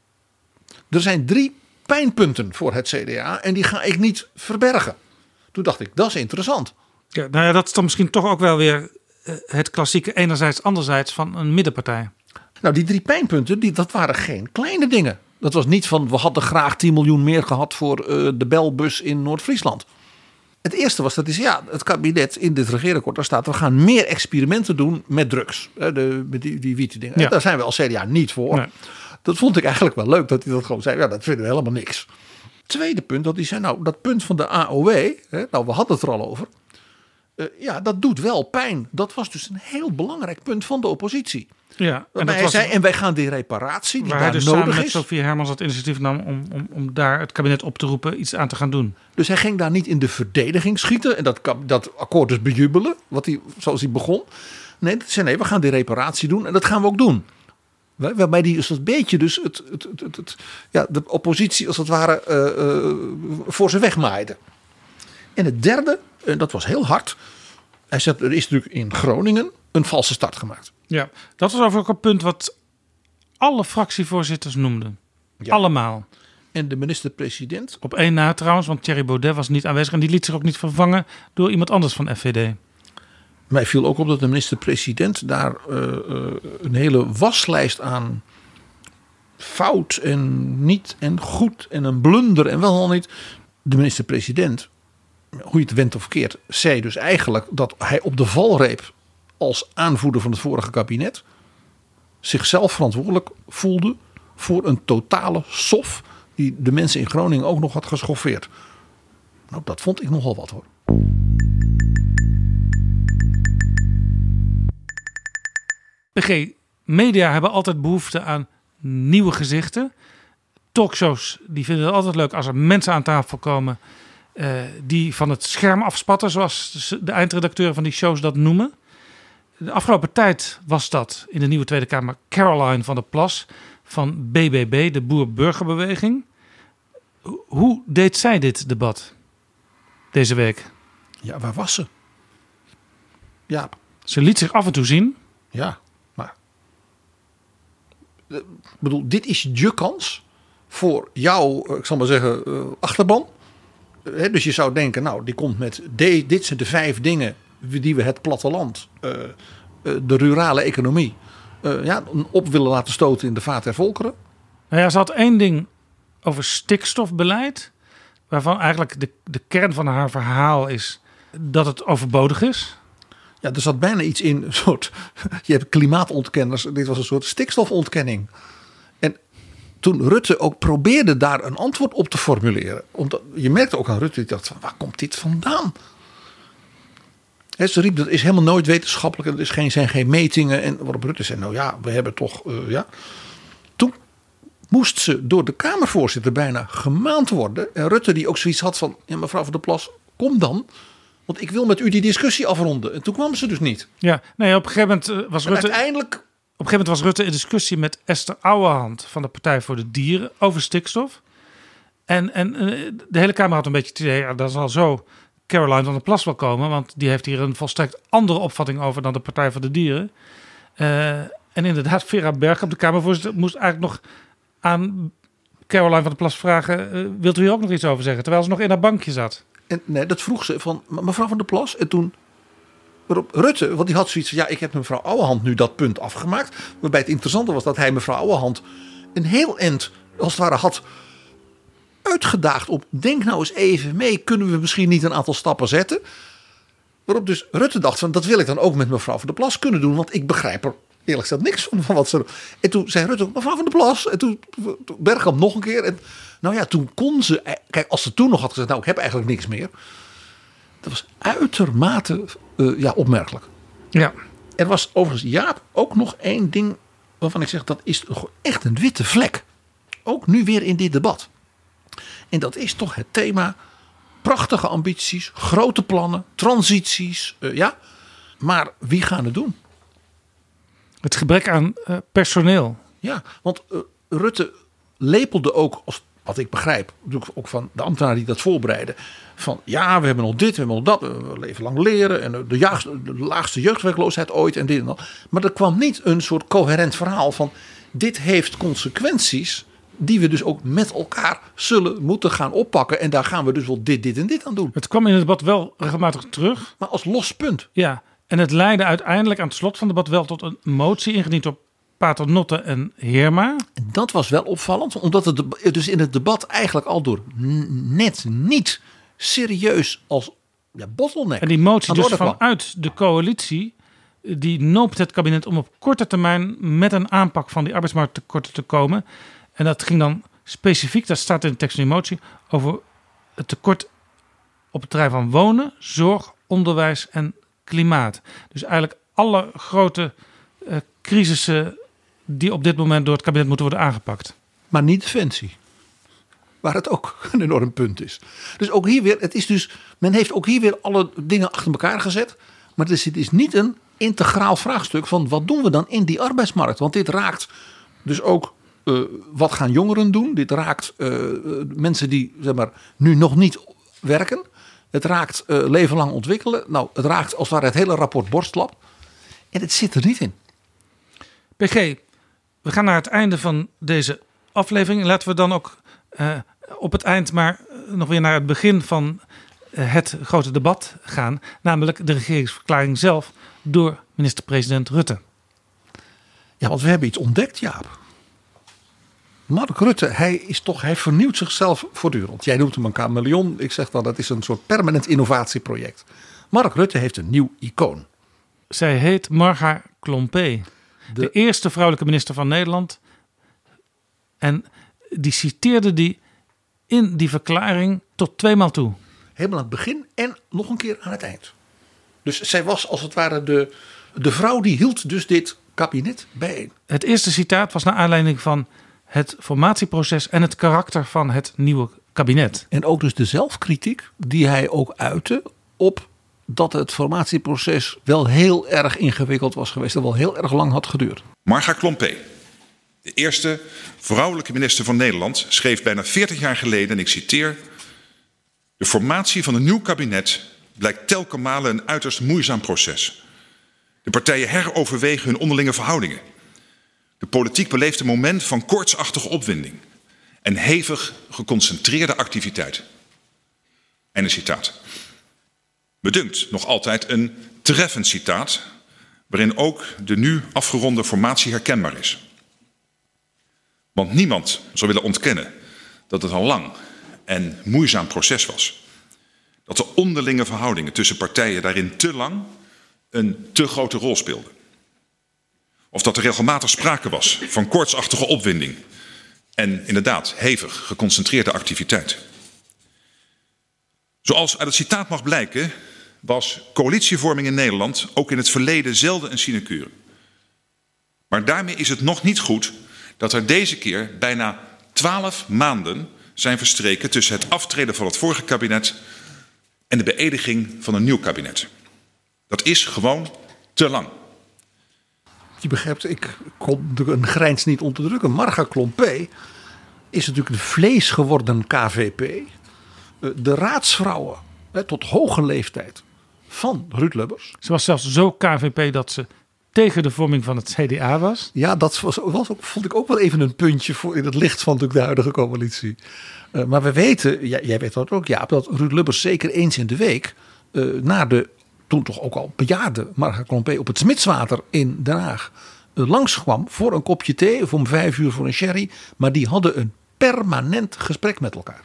er zijn drie pijnpunten voor het C D A en die ga ik niet verbergen. Toen dacht ik, dat is interessant. Ja, nou ja, dat is dan misschien toch ook wel weer het klassieke enerzijds, anderzijds van een middenpartij. Nou, die drie pijnpunten, die, dat waren geen kleine dingen. Dat was niet van, we hadden graag tien miljoen meer gehad voor uh, de belbus in Noord-Friesland. Het eerste was dat is ja, het kabinet in dit regeerakkoord, daar staat we gaan meer experimenten doen met drugs. De, met die, die wieten dingen. Ja. Daar zijn we als C D A niet voor. Nee. Dat vond ik eigenlijk wel leuk dat hij dat gewoon zei. Ja, dat vinden we helemaal niks. Tweede punt, dat hij zei, nou, dat punt van de A O W, hè, nou, we hadden het er al over. Uh, ja, dat doet wel pijn. Dat was dus een heel belangrijk punt van de oppositie. Ja, en, dat hij was, zei, en wij gaan die reparatie die waar daar hij dus nodig samen is. met Sophie Hermans het initiatief nam om, om, om daar het kabinet op te roepen iets aan te gaan doen. Dus hij ging daar niet in de verdediging schieten en dat, dat akkoord dus bejubelen, wat hij, zoals hij begon. Nee, dat zei nee, we gaan die reparatie doen en dat gaan we ook doen. Waarbij die dus dat beetje dus het, het, het, het, het, ja, de oppositie als het ware uh, uh, voor ze wegmaaide. En het derde, en dat was heel hard. Hij zei, er is natuurlijk in Groningen een valse start gemaakt. Ja, dat was ook een punt wat alle fractievoorzitters noemden. Ja. Allemaal. En de minister-president? Op één na trouwens, want Thierry Baudet was niet aanwezig en die liet zich ook niet vervangen door iemand anders van F V D. Mij viel ook op dat de minister-president daar uh, uh, een hele waslijst aan fout en niet en goed en een blunder en wel al niet. De minister-president, hoe je het went of keert, zei dus eigenlijk dat hij op de valreep als aanvoerder van het vorige kabinet zichzelf verantwoordelijk voelde voor een totale sof die de mensen in Groningen ook nog had geschoffeerd. Nou, dat vond ik nogal wat hoor. P G, media hebben altijd behoefte aan nieuwe gezichten. Talkshows die vinden het altijd leuk als er mensen aan tafel komen uh, die van het scherm afspatten, zoals de eindredacteuren van die shows dat noemen. De afgelopen tijd was dat in de nieuwe Tweede Kamer Caroline van der Plas van B B B, de Boer-Burgerbeweging. Hoe deed zij dit debat deze week? Ja, waar was ze? Ja. Ze liet zich af en toe zien. Ja, maar ik bedoel, dit is je kans voor jouw, ik zal maar zeggen, uh, achterban. He, dus je zou denken, nou, die komt met de, dit zijn de vijf dingen die we het platteland, uh, uh, de rurale economie, uh, ja, op willen laten stoten in de vaart der volkeren. Nou ja, ze had één ding over stikstofbeleid, waarvan eigenlijk de, de kern van haar verhaal is dat het overbodig is. Ja, er zat bijna iets in, een soort, je hebt klimaatontkenners, dit was een soort stikstofontkenning. En toen Rutte ook probeerde daar een antwoord op te formuleren, omdat je merkte ook aan Rutte, die dacht van, waar komt dit vandaan? He, ze riep, dat is helemaal nooit wetenschappelijk, er is geen, zijn geen metingen. En waarop Rutte zei, nou ja, we hebben toch, uh, ja. Toen moest ze door de Kamervoorzitter bijna gemaand worden. En Rutte die ook zoiets had van, ja, mevrouw Van der Plas, kom dan. Want ik wil met u die discussie afronden. En toen kwam ze dus niet. Ja, nee, op een gegeven moment was en Rutte. Uiteindelijk. Op een gegeven moment was Rutte in discussie met Esther Ouwehand van de Partij voor de Dieren over stikstof. En, en de hele Kamer had een beetje het idee, ja, dat zal zo Caroline van der Plas wel komen. Want die heeft hier een volstrekt andere opvatting over dan de Partij voor de Dieren. Uh, en inderdaad, Vera Berg op de Kamervoorzitter moest eigenlijk nog aan Caroline van der Plas vragen, uh, wilt u hier ook nog iets over zeggen? Terwijl ze nog in haar bankje zat. En nee, dat vroeg ze van mevrouw Van der Plas. En toen waarop Rutte, want die had zoiets van, ja, ik heb mevrouw Ouwehand nu dat punt afgemaakt. Waarbij het interessante was dat hij mevrouw Ouwehand een heel eind, als het ware, had uitgedaagd op, denk nou eens even mee, kunnen we misschien niet een aantal stappen zetten? Waarop dus Rutte dacht van, dat wil ik dan ook met mevrouw Van der Plas kunnen doen, want ik begrijp er eerlijk gezegd niks van, van wat ze. En toen zei Rutte, mevrouw Van der Plas, en toen, toen Bergkamp nog een keer. En nou ja, toen kon ze, kijk, als ze toen nog had gezegd, nou, ik heb eigenlijk niks meer. Dat was uitermate uh, ja, opmerkelijk. Ja. Er was overigens, Jaap, ook nog één ding waarvan ik zeg, dat is echt een witte vlek. Ook nu weer in dit debat. En dat is toch het thema prachtige ambities, grote plannen, transities, uh, ja. Maar wie gaan het doen? Het gebrek aan uh, personeel. Ja, want uh, Rutte lepelde ook, als, wat ik begrijp, ook van de ambtenaren die dat voorbereiden, van ja, we hebben nog dit, we hebben nog dat, we leven lang leren en de, jaag, de laagste jeugdwerkloosheid ooit en dit en dat. Maar er kwam niet een soort coherent verhaal van, dit heeft consequenties die we dus ook met elkaar zullen moeten gaan oppakken. En daar gaan we dus wel dit, dit en dit aan doen. Het kwam in het debat wel regelmatig terug. Maar als los punt. Ja, en het leidde uiteindelijk aan het slot van het debat wel tot een motie ingediend door Paternotte en Heerma. En dat was wel opvallend, omdat het dus in het debat eigenlijk al door net niet serieus als ja, bottleneck. En die motie dus kwam. vanuit de coalitie, die noopt het kabinet om op korte termijn met een aanpak van die arbeidsmarkttekorten te komen. En dat ging dan specifiek, dat staat in de tekst van die motie, over het tekort op het terrein van wonen, zorg, onderwijs en klimaat. Dus eigenlijk alle grote uh, crisissen die op dit moment door het kabinet moeten worden aangepakt. Maar niet defensie. Waar het ook een enorm punt is. Dus ook hier weer, het is dus, men heeft ook hier weer alle dingen achter elkaar gezet. Maar het is, het is niet een integraal vraagstuk van wat doen we dan in die arbeidsmarkt. Want dit raakt dus ook uh, wat gaan jongeren doen. Dit raakt uh, mensen die zeg maar, nu nog niet werken. Het raakt uh, leven lang ontwikkelen. Nou, het raakt als het ware het hele rapport Borstlab. En het zit er niet in. P G, we gaan naar het einde van deze aflevering. Laten we dan ook uh, op het eind maar nog weer naar het begin van uh, het grote debat gaan. Namelijk de regeringsverklaring zelf door minister-president Rutte. Ja, want we hebben iets ontdekt, Jaap. Mark Rutte, hij is toch, hij vernieuwt zichzelf voortdurend. Jij noemt hem een chameleon. Ik zeg dan, dat is een soort permanent innovatieproject. Mark Rutte heeft een nieuw icoon. Zij heet Marga Klompé. De... de eerste vrouwelijke minister van Nederland. En die citeerde die in die verklaring tot tweemaal toe. Helemaal aan het begin en nog een keer aan het eind. Dus zij was als het ware de, de vrouw die hield dus dit kabinet bijeen. Het eerste citaat was naar aanleiding van het formatieproces en het karakter van het nieuwe kabinet. En ook dus de zelfkritiek die hij ook uitte op dat het formatieproces wel heel erg ingewikkeld was geweest en wel heel erg lang had geduurd. Marga Klompé, de eerste vrouwelijke minister van Nederland, schreef bijna veertig jaar geleden, en ik citeer: de formatie van een nieuw kabinet blijkt telkens malen een uiterst moeizaam proces. De partijen heroverwegen hun onderlinge verhoudingen. De politiek beleeft een moment van koortsachtige opwinding en hevig geconcentreerde activiteit. Einde citaat. Me dunkt nog altijd een treffend citaat, waarin ook de nu afgeronde formatie herkenbaar is. Want niemand zou willen ontkennen dat het een lang en moeizaam proces was. Dat de onderlinge verhoudingen tussen partijen daarin te lang een te grote rol speelden. Of dat er regelmatig sprake was van koortsachtige opwinding en inderdaad hevig geconcentreerde activiteit. Zoals uit het citaat mag blijken, was coalitievorming in Nederland ook in het verleden zelden een sinecure. Maar daarmee is het nog niet goed dat er deze keer bijna twaalf maanden zijn verstreken tussen het aftreden van het vorige kabinet en de beëdiging van een nieuw kabinet. Dat is gewoon te lang. Je begrijpt, ik kon een grijns niet onderdrukken. Marga Klompé is natuurlijk de vlees geworden K V P. De raadsvrouwen tot hoge leeftijd van Ruud Lubbers. Ze was zelfs zo K V P dat ze tegen de vorming van het C D A was. Ja, dat was, was ook, vond ik ook wel even een puntje voor in het licht van de huidige coalitie. Uh, maar we weten, jij, jij weet dat ook, Jaap, dat Ruud Lubbers zeker eens in de week uh, naar de toen toch ook al bejaarde Marga Klompé op het Smitswater in Den Haag uh, langskwam voor een kopje thee of om vijf uur voor een sherry. Maar die hadden een permanent gesprek met elkaar.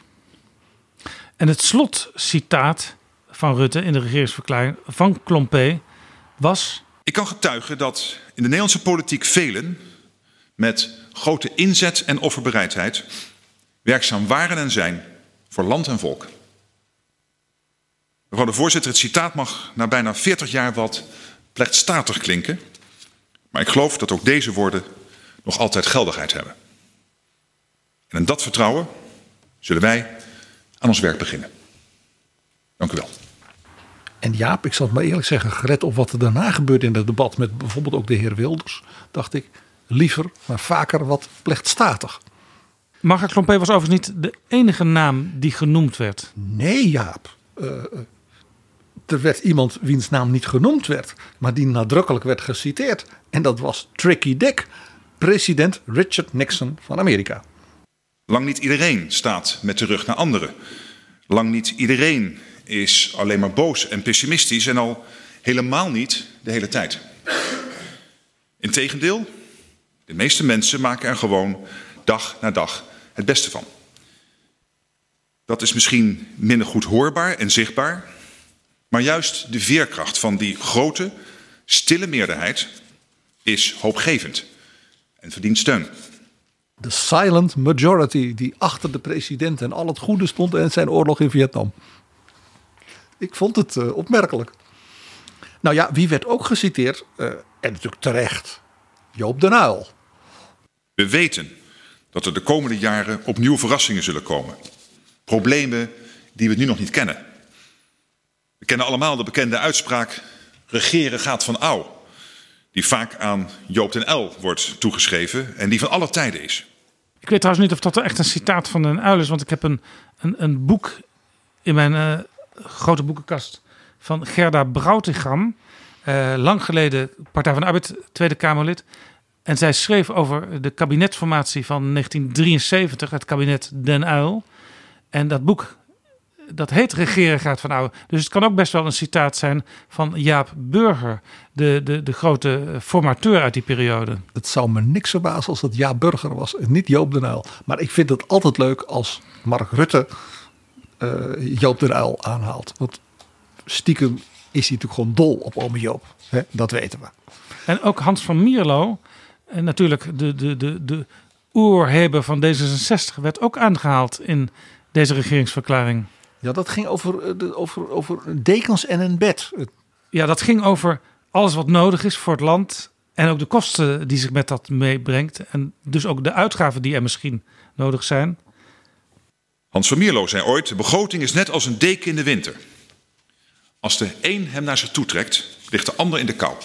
En het slotcitaat van Rutte in de regeringsverklaring van Klompé was: ik kan getuigen dat in de Nederlandse politiek velen met grote inzet en offerbereidheid werkzaam waren en zijn voor land en volk. Mevrouw de voorzitter, het citaat mag na bijna veertig jaar wat plechtstatig klinken, maar ik geloof dat ook deze woorden nog altijd geldigheid hebben. En in dat vertrouwen zullen wij aan ons werk beginnen. Dank u wel. En Jaap, ik zal het maar eerlijk zeggen, gelet op wat er daarna gebeurde in het debat met bijvoorbeeld ook de heer Wilders, dacht ik liever, maar vaker wat plechtstatig. Marga Klompé was overigens niet de enige naam die genoemd werd. Nee, Jaap. Uh, er werd iemand wiens naam niet genoemd werd, maar die nadrukkelijk werd geciteerd. En dat was Tricky Dick, president Richard Nixon van Amerika. Lang niet iedereen staat met de rug naar anderen. Lang niet iedereen is alleen maar boos en pessimistisch en al helemaal niet de hele tijd. Integendeel, de meeste mensen maken er gewoon dag na dag het beste van. Dat is misschien minder goed hoorbaar en zichtbaar, Maar juist de veerkracht van die grote, stille meerderheid is hoopgevend en verdient steun. De silent majority die achter de president en al het goede stond en zijn oorlog in Vietnam. Ik vond het uh, opmerkelijk. Nou ja, wie werd ook geciteerd? Uh, en natuurlijk terecht. Joop den Uyl. We weten dat er de komende jaren opnieuw verrassingen zullen komen. Problemen die we nu nog niet kennen. We kennen allemaal de bekende uitspraak: regeren gaat van ouw. Die vaak aan Joop den Uyl wordt toegeschreven en die van alle tijden is. Ik weet trouwens niet of dat echt een citaat van den Uyl is, want ik heb een, een, een boek in mijn uh, grote boekenkast van Gerda Broutigam. Uh, lang geleden Partij van de Arbeid, Tweede Kamerlid. En zij schreef over de kabinetsformatie van negentien drieënzeventig, het kabinet Den Uyl. En dat boek, dat heet Regeren gaat van oude. Dus het kan ook best wel een citaat zijn van Jaap Burger, de, de, de grote formateur uit die periode. Het zou me niks verbazen als dat Jaap Burger was en niet Joop den Uyl. Maar ik vind het altijd leuk als Mark Rutte uh, Joop den Uyl aanhaalt. Want stiekem is hij natuurlijk gewoon dol op ome Joop. Hè? Dat weten we. En ook Hans van Mierlo, en natuurlijk de, de, de, de oerheber van D zesenzestig, werd ook aangehaald in deze regeringsverklaring. Ja, dat ging over, over, over dekens en een bed. Ja, dat ging over alles wat nodig is voor het land. En ook de kosten die zich met dat meebrengt. En dus ook de uitgaven die er misschien nodig zijn. Hans van Mierlo zei ooit: de begroting is net als een deken in de winter. Als de een hem naar zich toe trekt, ligt de ander in de kou.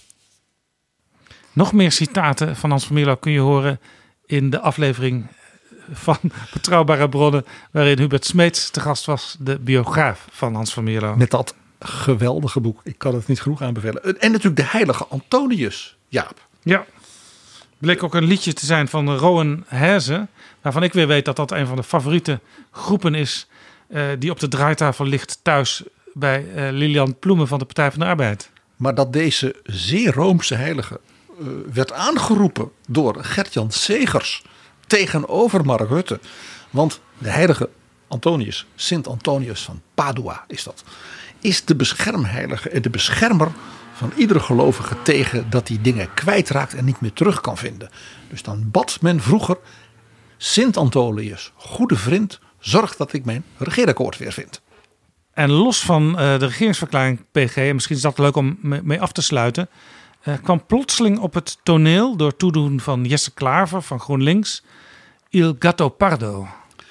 Nog meer citaten van Hans van Mierlo kun je horen in de aflevering van Betrouwbare Bronnen, waarin Hubert Smeets te gast was, de biograaf van Hans van Mierlo. Met dat geweldige boek. Ik kan het niet genoeg aanbevelen. En natuurlijk de heilige Antonius, Jaap. Ja, bleek ook een liedje te zijn van Rowan Heze, waarvan ik weer weet dat dat een van de favoriete groepen is uh, die op de draaitafel ligt thuis bij uh, Lilian Ploemen van de Partij van de Arbeid. Maar dat deze zeer roomse heilige uh, werd aangeroepen door Gert-Jan Segers tegenover Mark Rutte. Want de heilige Antonius, Sint Antonius van Padua is dat, is de beschermheilige en de beschermer van iedere gelovige tegen dat hij dingen kwijtraakt en niet meer terug kan vinden. Dus dan bad men vroeger: Sint Antonius, goede vriend, zorg dat ik mijn regeerakkoord weer vind. En los van uh, de regeringsverklaring P G, en misschien is dat leuk om mee af te sluiten, uh, kwam plotseling op het toneel door toedoen van Jesse Klaver van GroenLinks Il Gattopardo.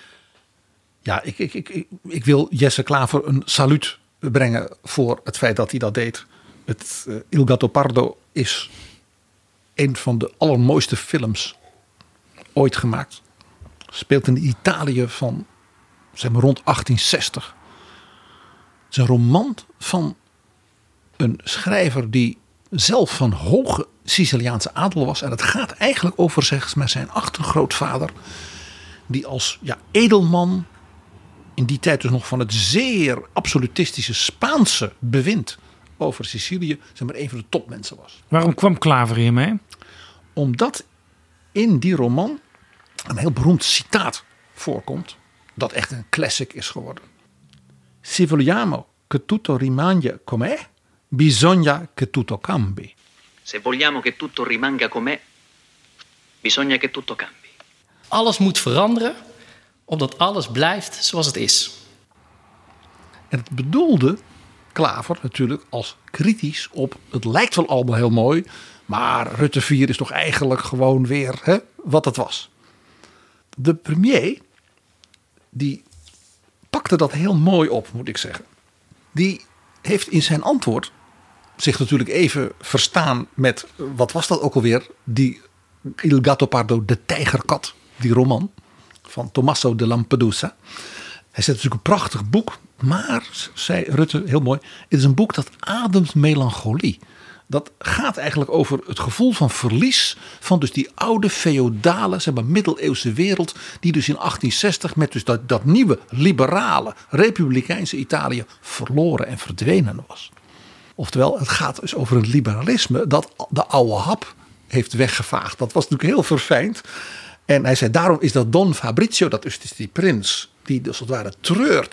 Ja, ik, ik, ik, ik wil Jesse Klaver een saluut brengen voor het feit dat hij dat deed. Het uh, Il Gattopardo is een van de allermooiste films ooit gemaakt. Speelt in Italië van zeg maar rond achttien zestig. Het is een roman van een schrijver die zelf van hoge Siciliaanse adel was. En het gaat eigenlijk over zeg maar, zijn achtergrootvader, die als ja, edelman in die tijd dus nog van het zeer absolutistische Spaanse bewind over Sicilië zeg maar, een van de topmensen was. Waarom kwam Klaver hiermee? Omdat in die roman een heel beroemd citaat voorkomt, dat echt een classic is geworden. Se vogliamo che tutto rimanga com'è, bisogna che tutto cambi. Se vogliamo che tutto rimanga com'è, bisogna che tutto cambi. Alles moet veranderen, omdat alles blijft zoals het is. En het bedoelde Klaver natuurlijk als kritisch op, het lijkt wel allemaal heel mooi, maar Rutte vier is toch eigenlijk gewoon weer hè, wat het was. De premier, die pakte dat heel mooi op, moet ik zeggen. Die heeft in zijn antwoord zich natuurlijk even verstaan met, wat was dat ook alweer? Die Il Gattopardo, de tijgerkat, die roman van Tommaso de Lampedusa. Hij zet natuurlijk een prachtig boek, maar, zei Rutte heel mooi, het is een boek dat ademt melancholie. Dat gaat eigenlijk over het gevoel van verlies van dus die oude feodale, zeg maar middeleeuwse wereld, die dus in achttien zestig met dus dat, dat nieuwe liberale republikeinse Italië verloren en verdwenen was. Oftewel, het gaat dus over een liberalisme dat de oude hap heeft weggevaagd. Dat was natuurlijk heel verfijnd. En hij zei, daarom is dat Don Fabrizio, dat is dus die prins, die dus als het ware treurt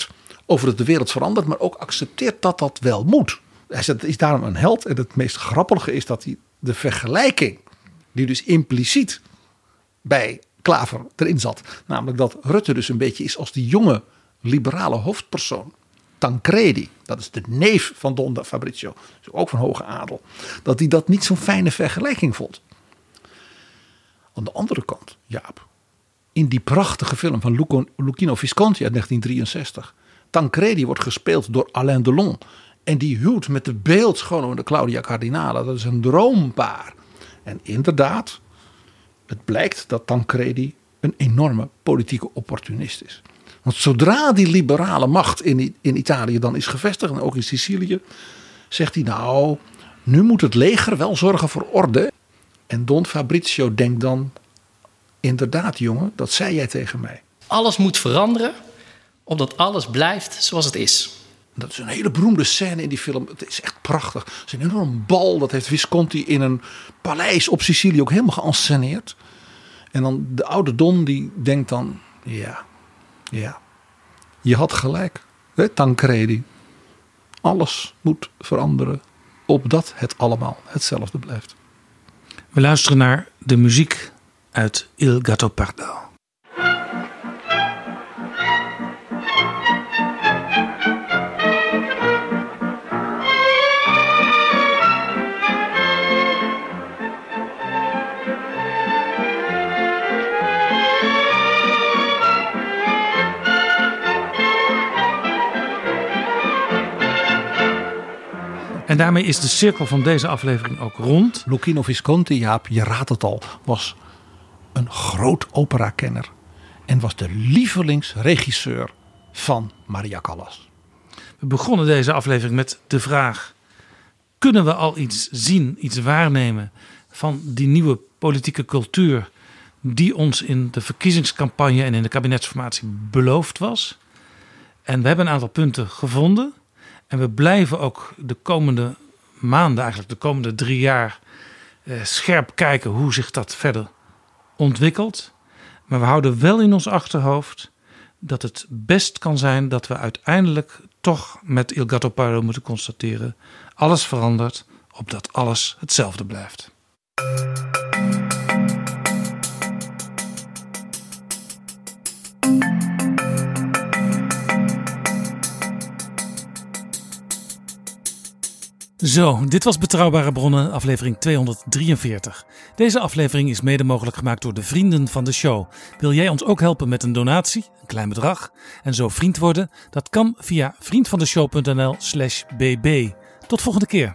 over dat de wereld verandert, maar ook accepteert dat dat wel moet. Hij zegt, het is daarom een held. En het meest grappige is dat hij de vergelijking, die dus impliciet bij Klaver erin zat, namelijk dat Rutte dus een beetje is als die jonge liberale hoofdpersoon Tancredi, dat is de neef van Don Fabrizio, dus ook van hoge adel, dat hij dat niet zo'n fijne vergelijking vond. Aan de andere kant, Jaap, in die prachtige film van Luco, Luchino Visconti uit negentien drieënzestig, Tancredi wordt gespeeld door Alain Delon en die huwt met de beeldschone Claudia Cardinale. Dat is een droompaar. En inderdaad, het blijkt dat Tancredi een enorme politieke opportunist is. Want zodra die liberale macht in, in Italië dan is gevestigd, en ook in Sicilië, zegt hij nou, nu moet het leger wel zorgen voor orde. En Don Fabrizio denkt dan, inderdaad jongen, dat zei jij tegen mij. Alles moet veranderen, opdat alles blijft zoals het is. Dat is een hele beroemde scène in die film. Het is echt prachtig. Het is een enorm bal. Dat heeft Visconti in een paleis op Sicilië ook helemaal geënsceneerd. En dan de oude Don die denkt dan, ja, ja, je had gelijk, hè, Tancredi. Alles moet veranderen, opdat het allemaal hetzelfde blijft. We luisteren naar de muziek uit Il Gattopardo. En daarmee is de cirkel van deze aflevering ook rond. Luchino Visconti, Jaap, je raadt het al, was een groot operakenner. En was de lievelingsregisseur van Maria Callas. We begonnen deze aflevering met de vraag: kunnen we al iets zien, iets waarnemen van die nieuwe politieke cultuur die ons in de verkiezingscampagne en in de kabinetsformatie beloofd was? En we hebben een aantal punten gevonden. En we blijven ook de komende maanden, eigenlijk de komende drie jaar, eh, scherp kijken hoe zich dat verder ontwikkelt. Maar we houden wel in ons achterhoofd dat het best kan zijn dat we uiteindelijk toch met Il Gattopardo moeten constateren: alles verandert, opdat alles hetzelfde blijft. Zo, dit was Betrouwbare Bronnen, aflevering tweehonderddrieënveertig. Deze aflevering is mede mogelijk gemaakt door de vrienden van de show. Wil jij ons ook helpen met een donatie, een klein bedrag, en zo vriend worden? Dat kan via vriendvandeshow.nl slash bb. Tot volgende keer.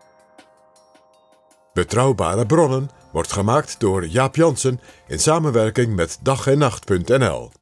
Betrouwbare Bronnen wordt gemaakt door Jaap Jansen in samenwerking met dag en nacht punt n l.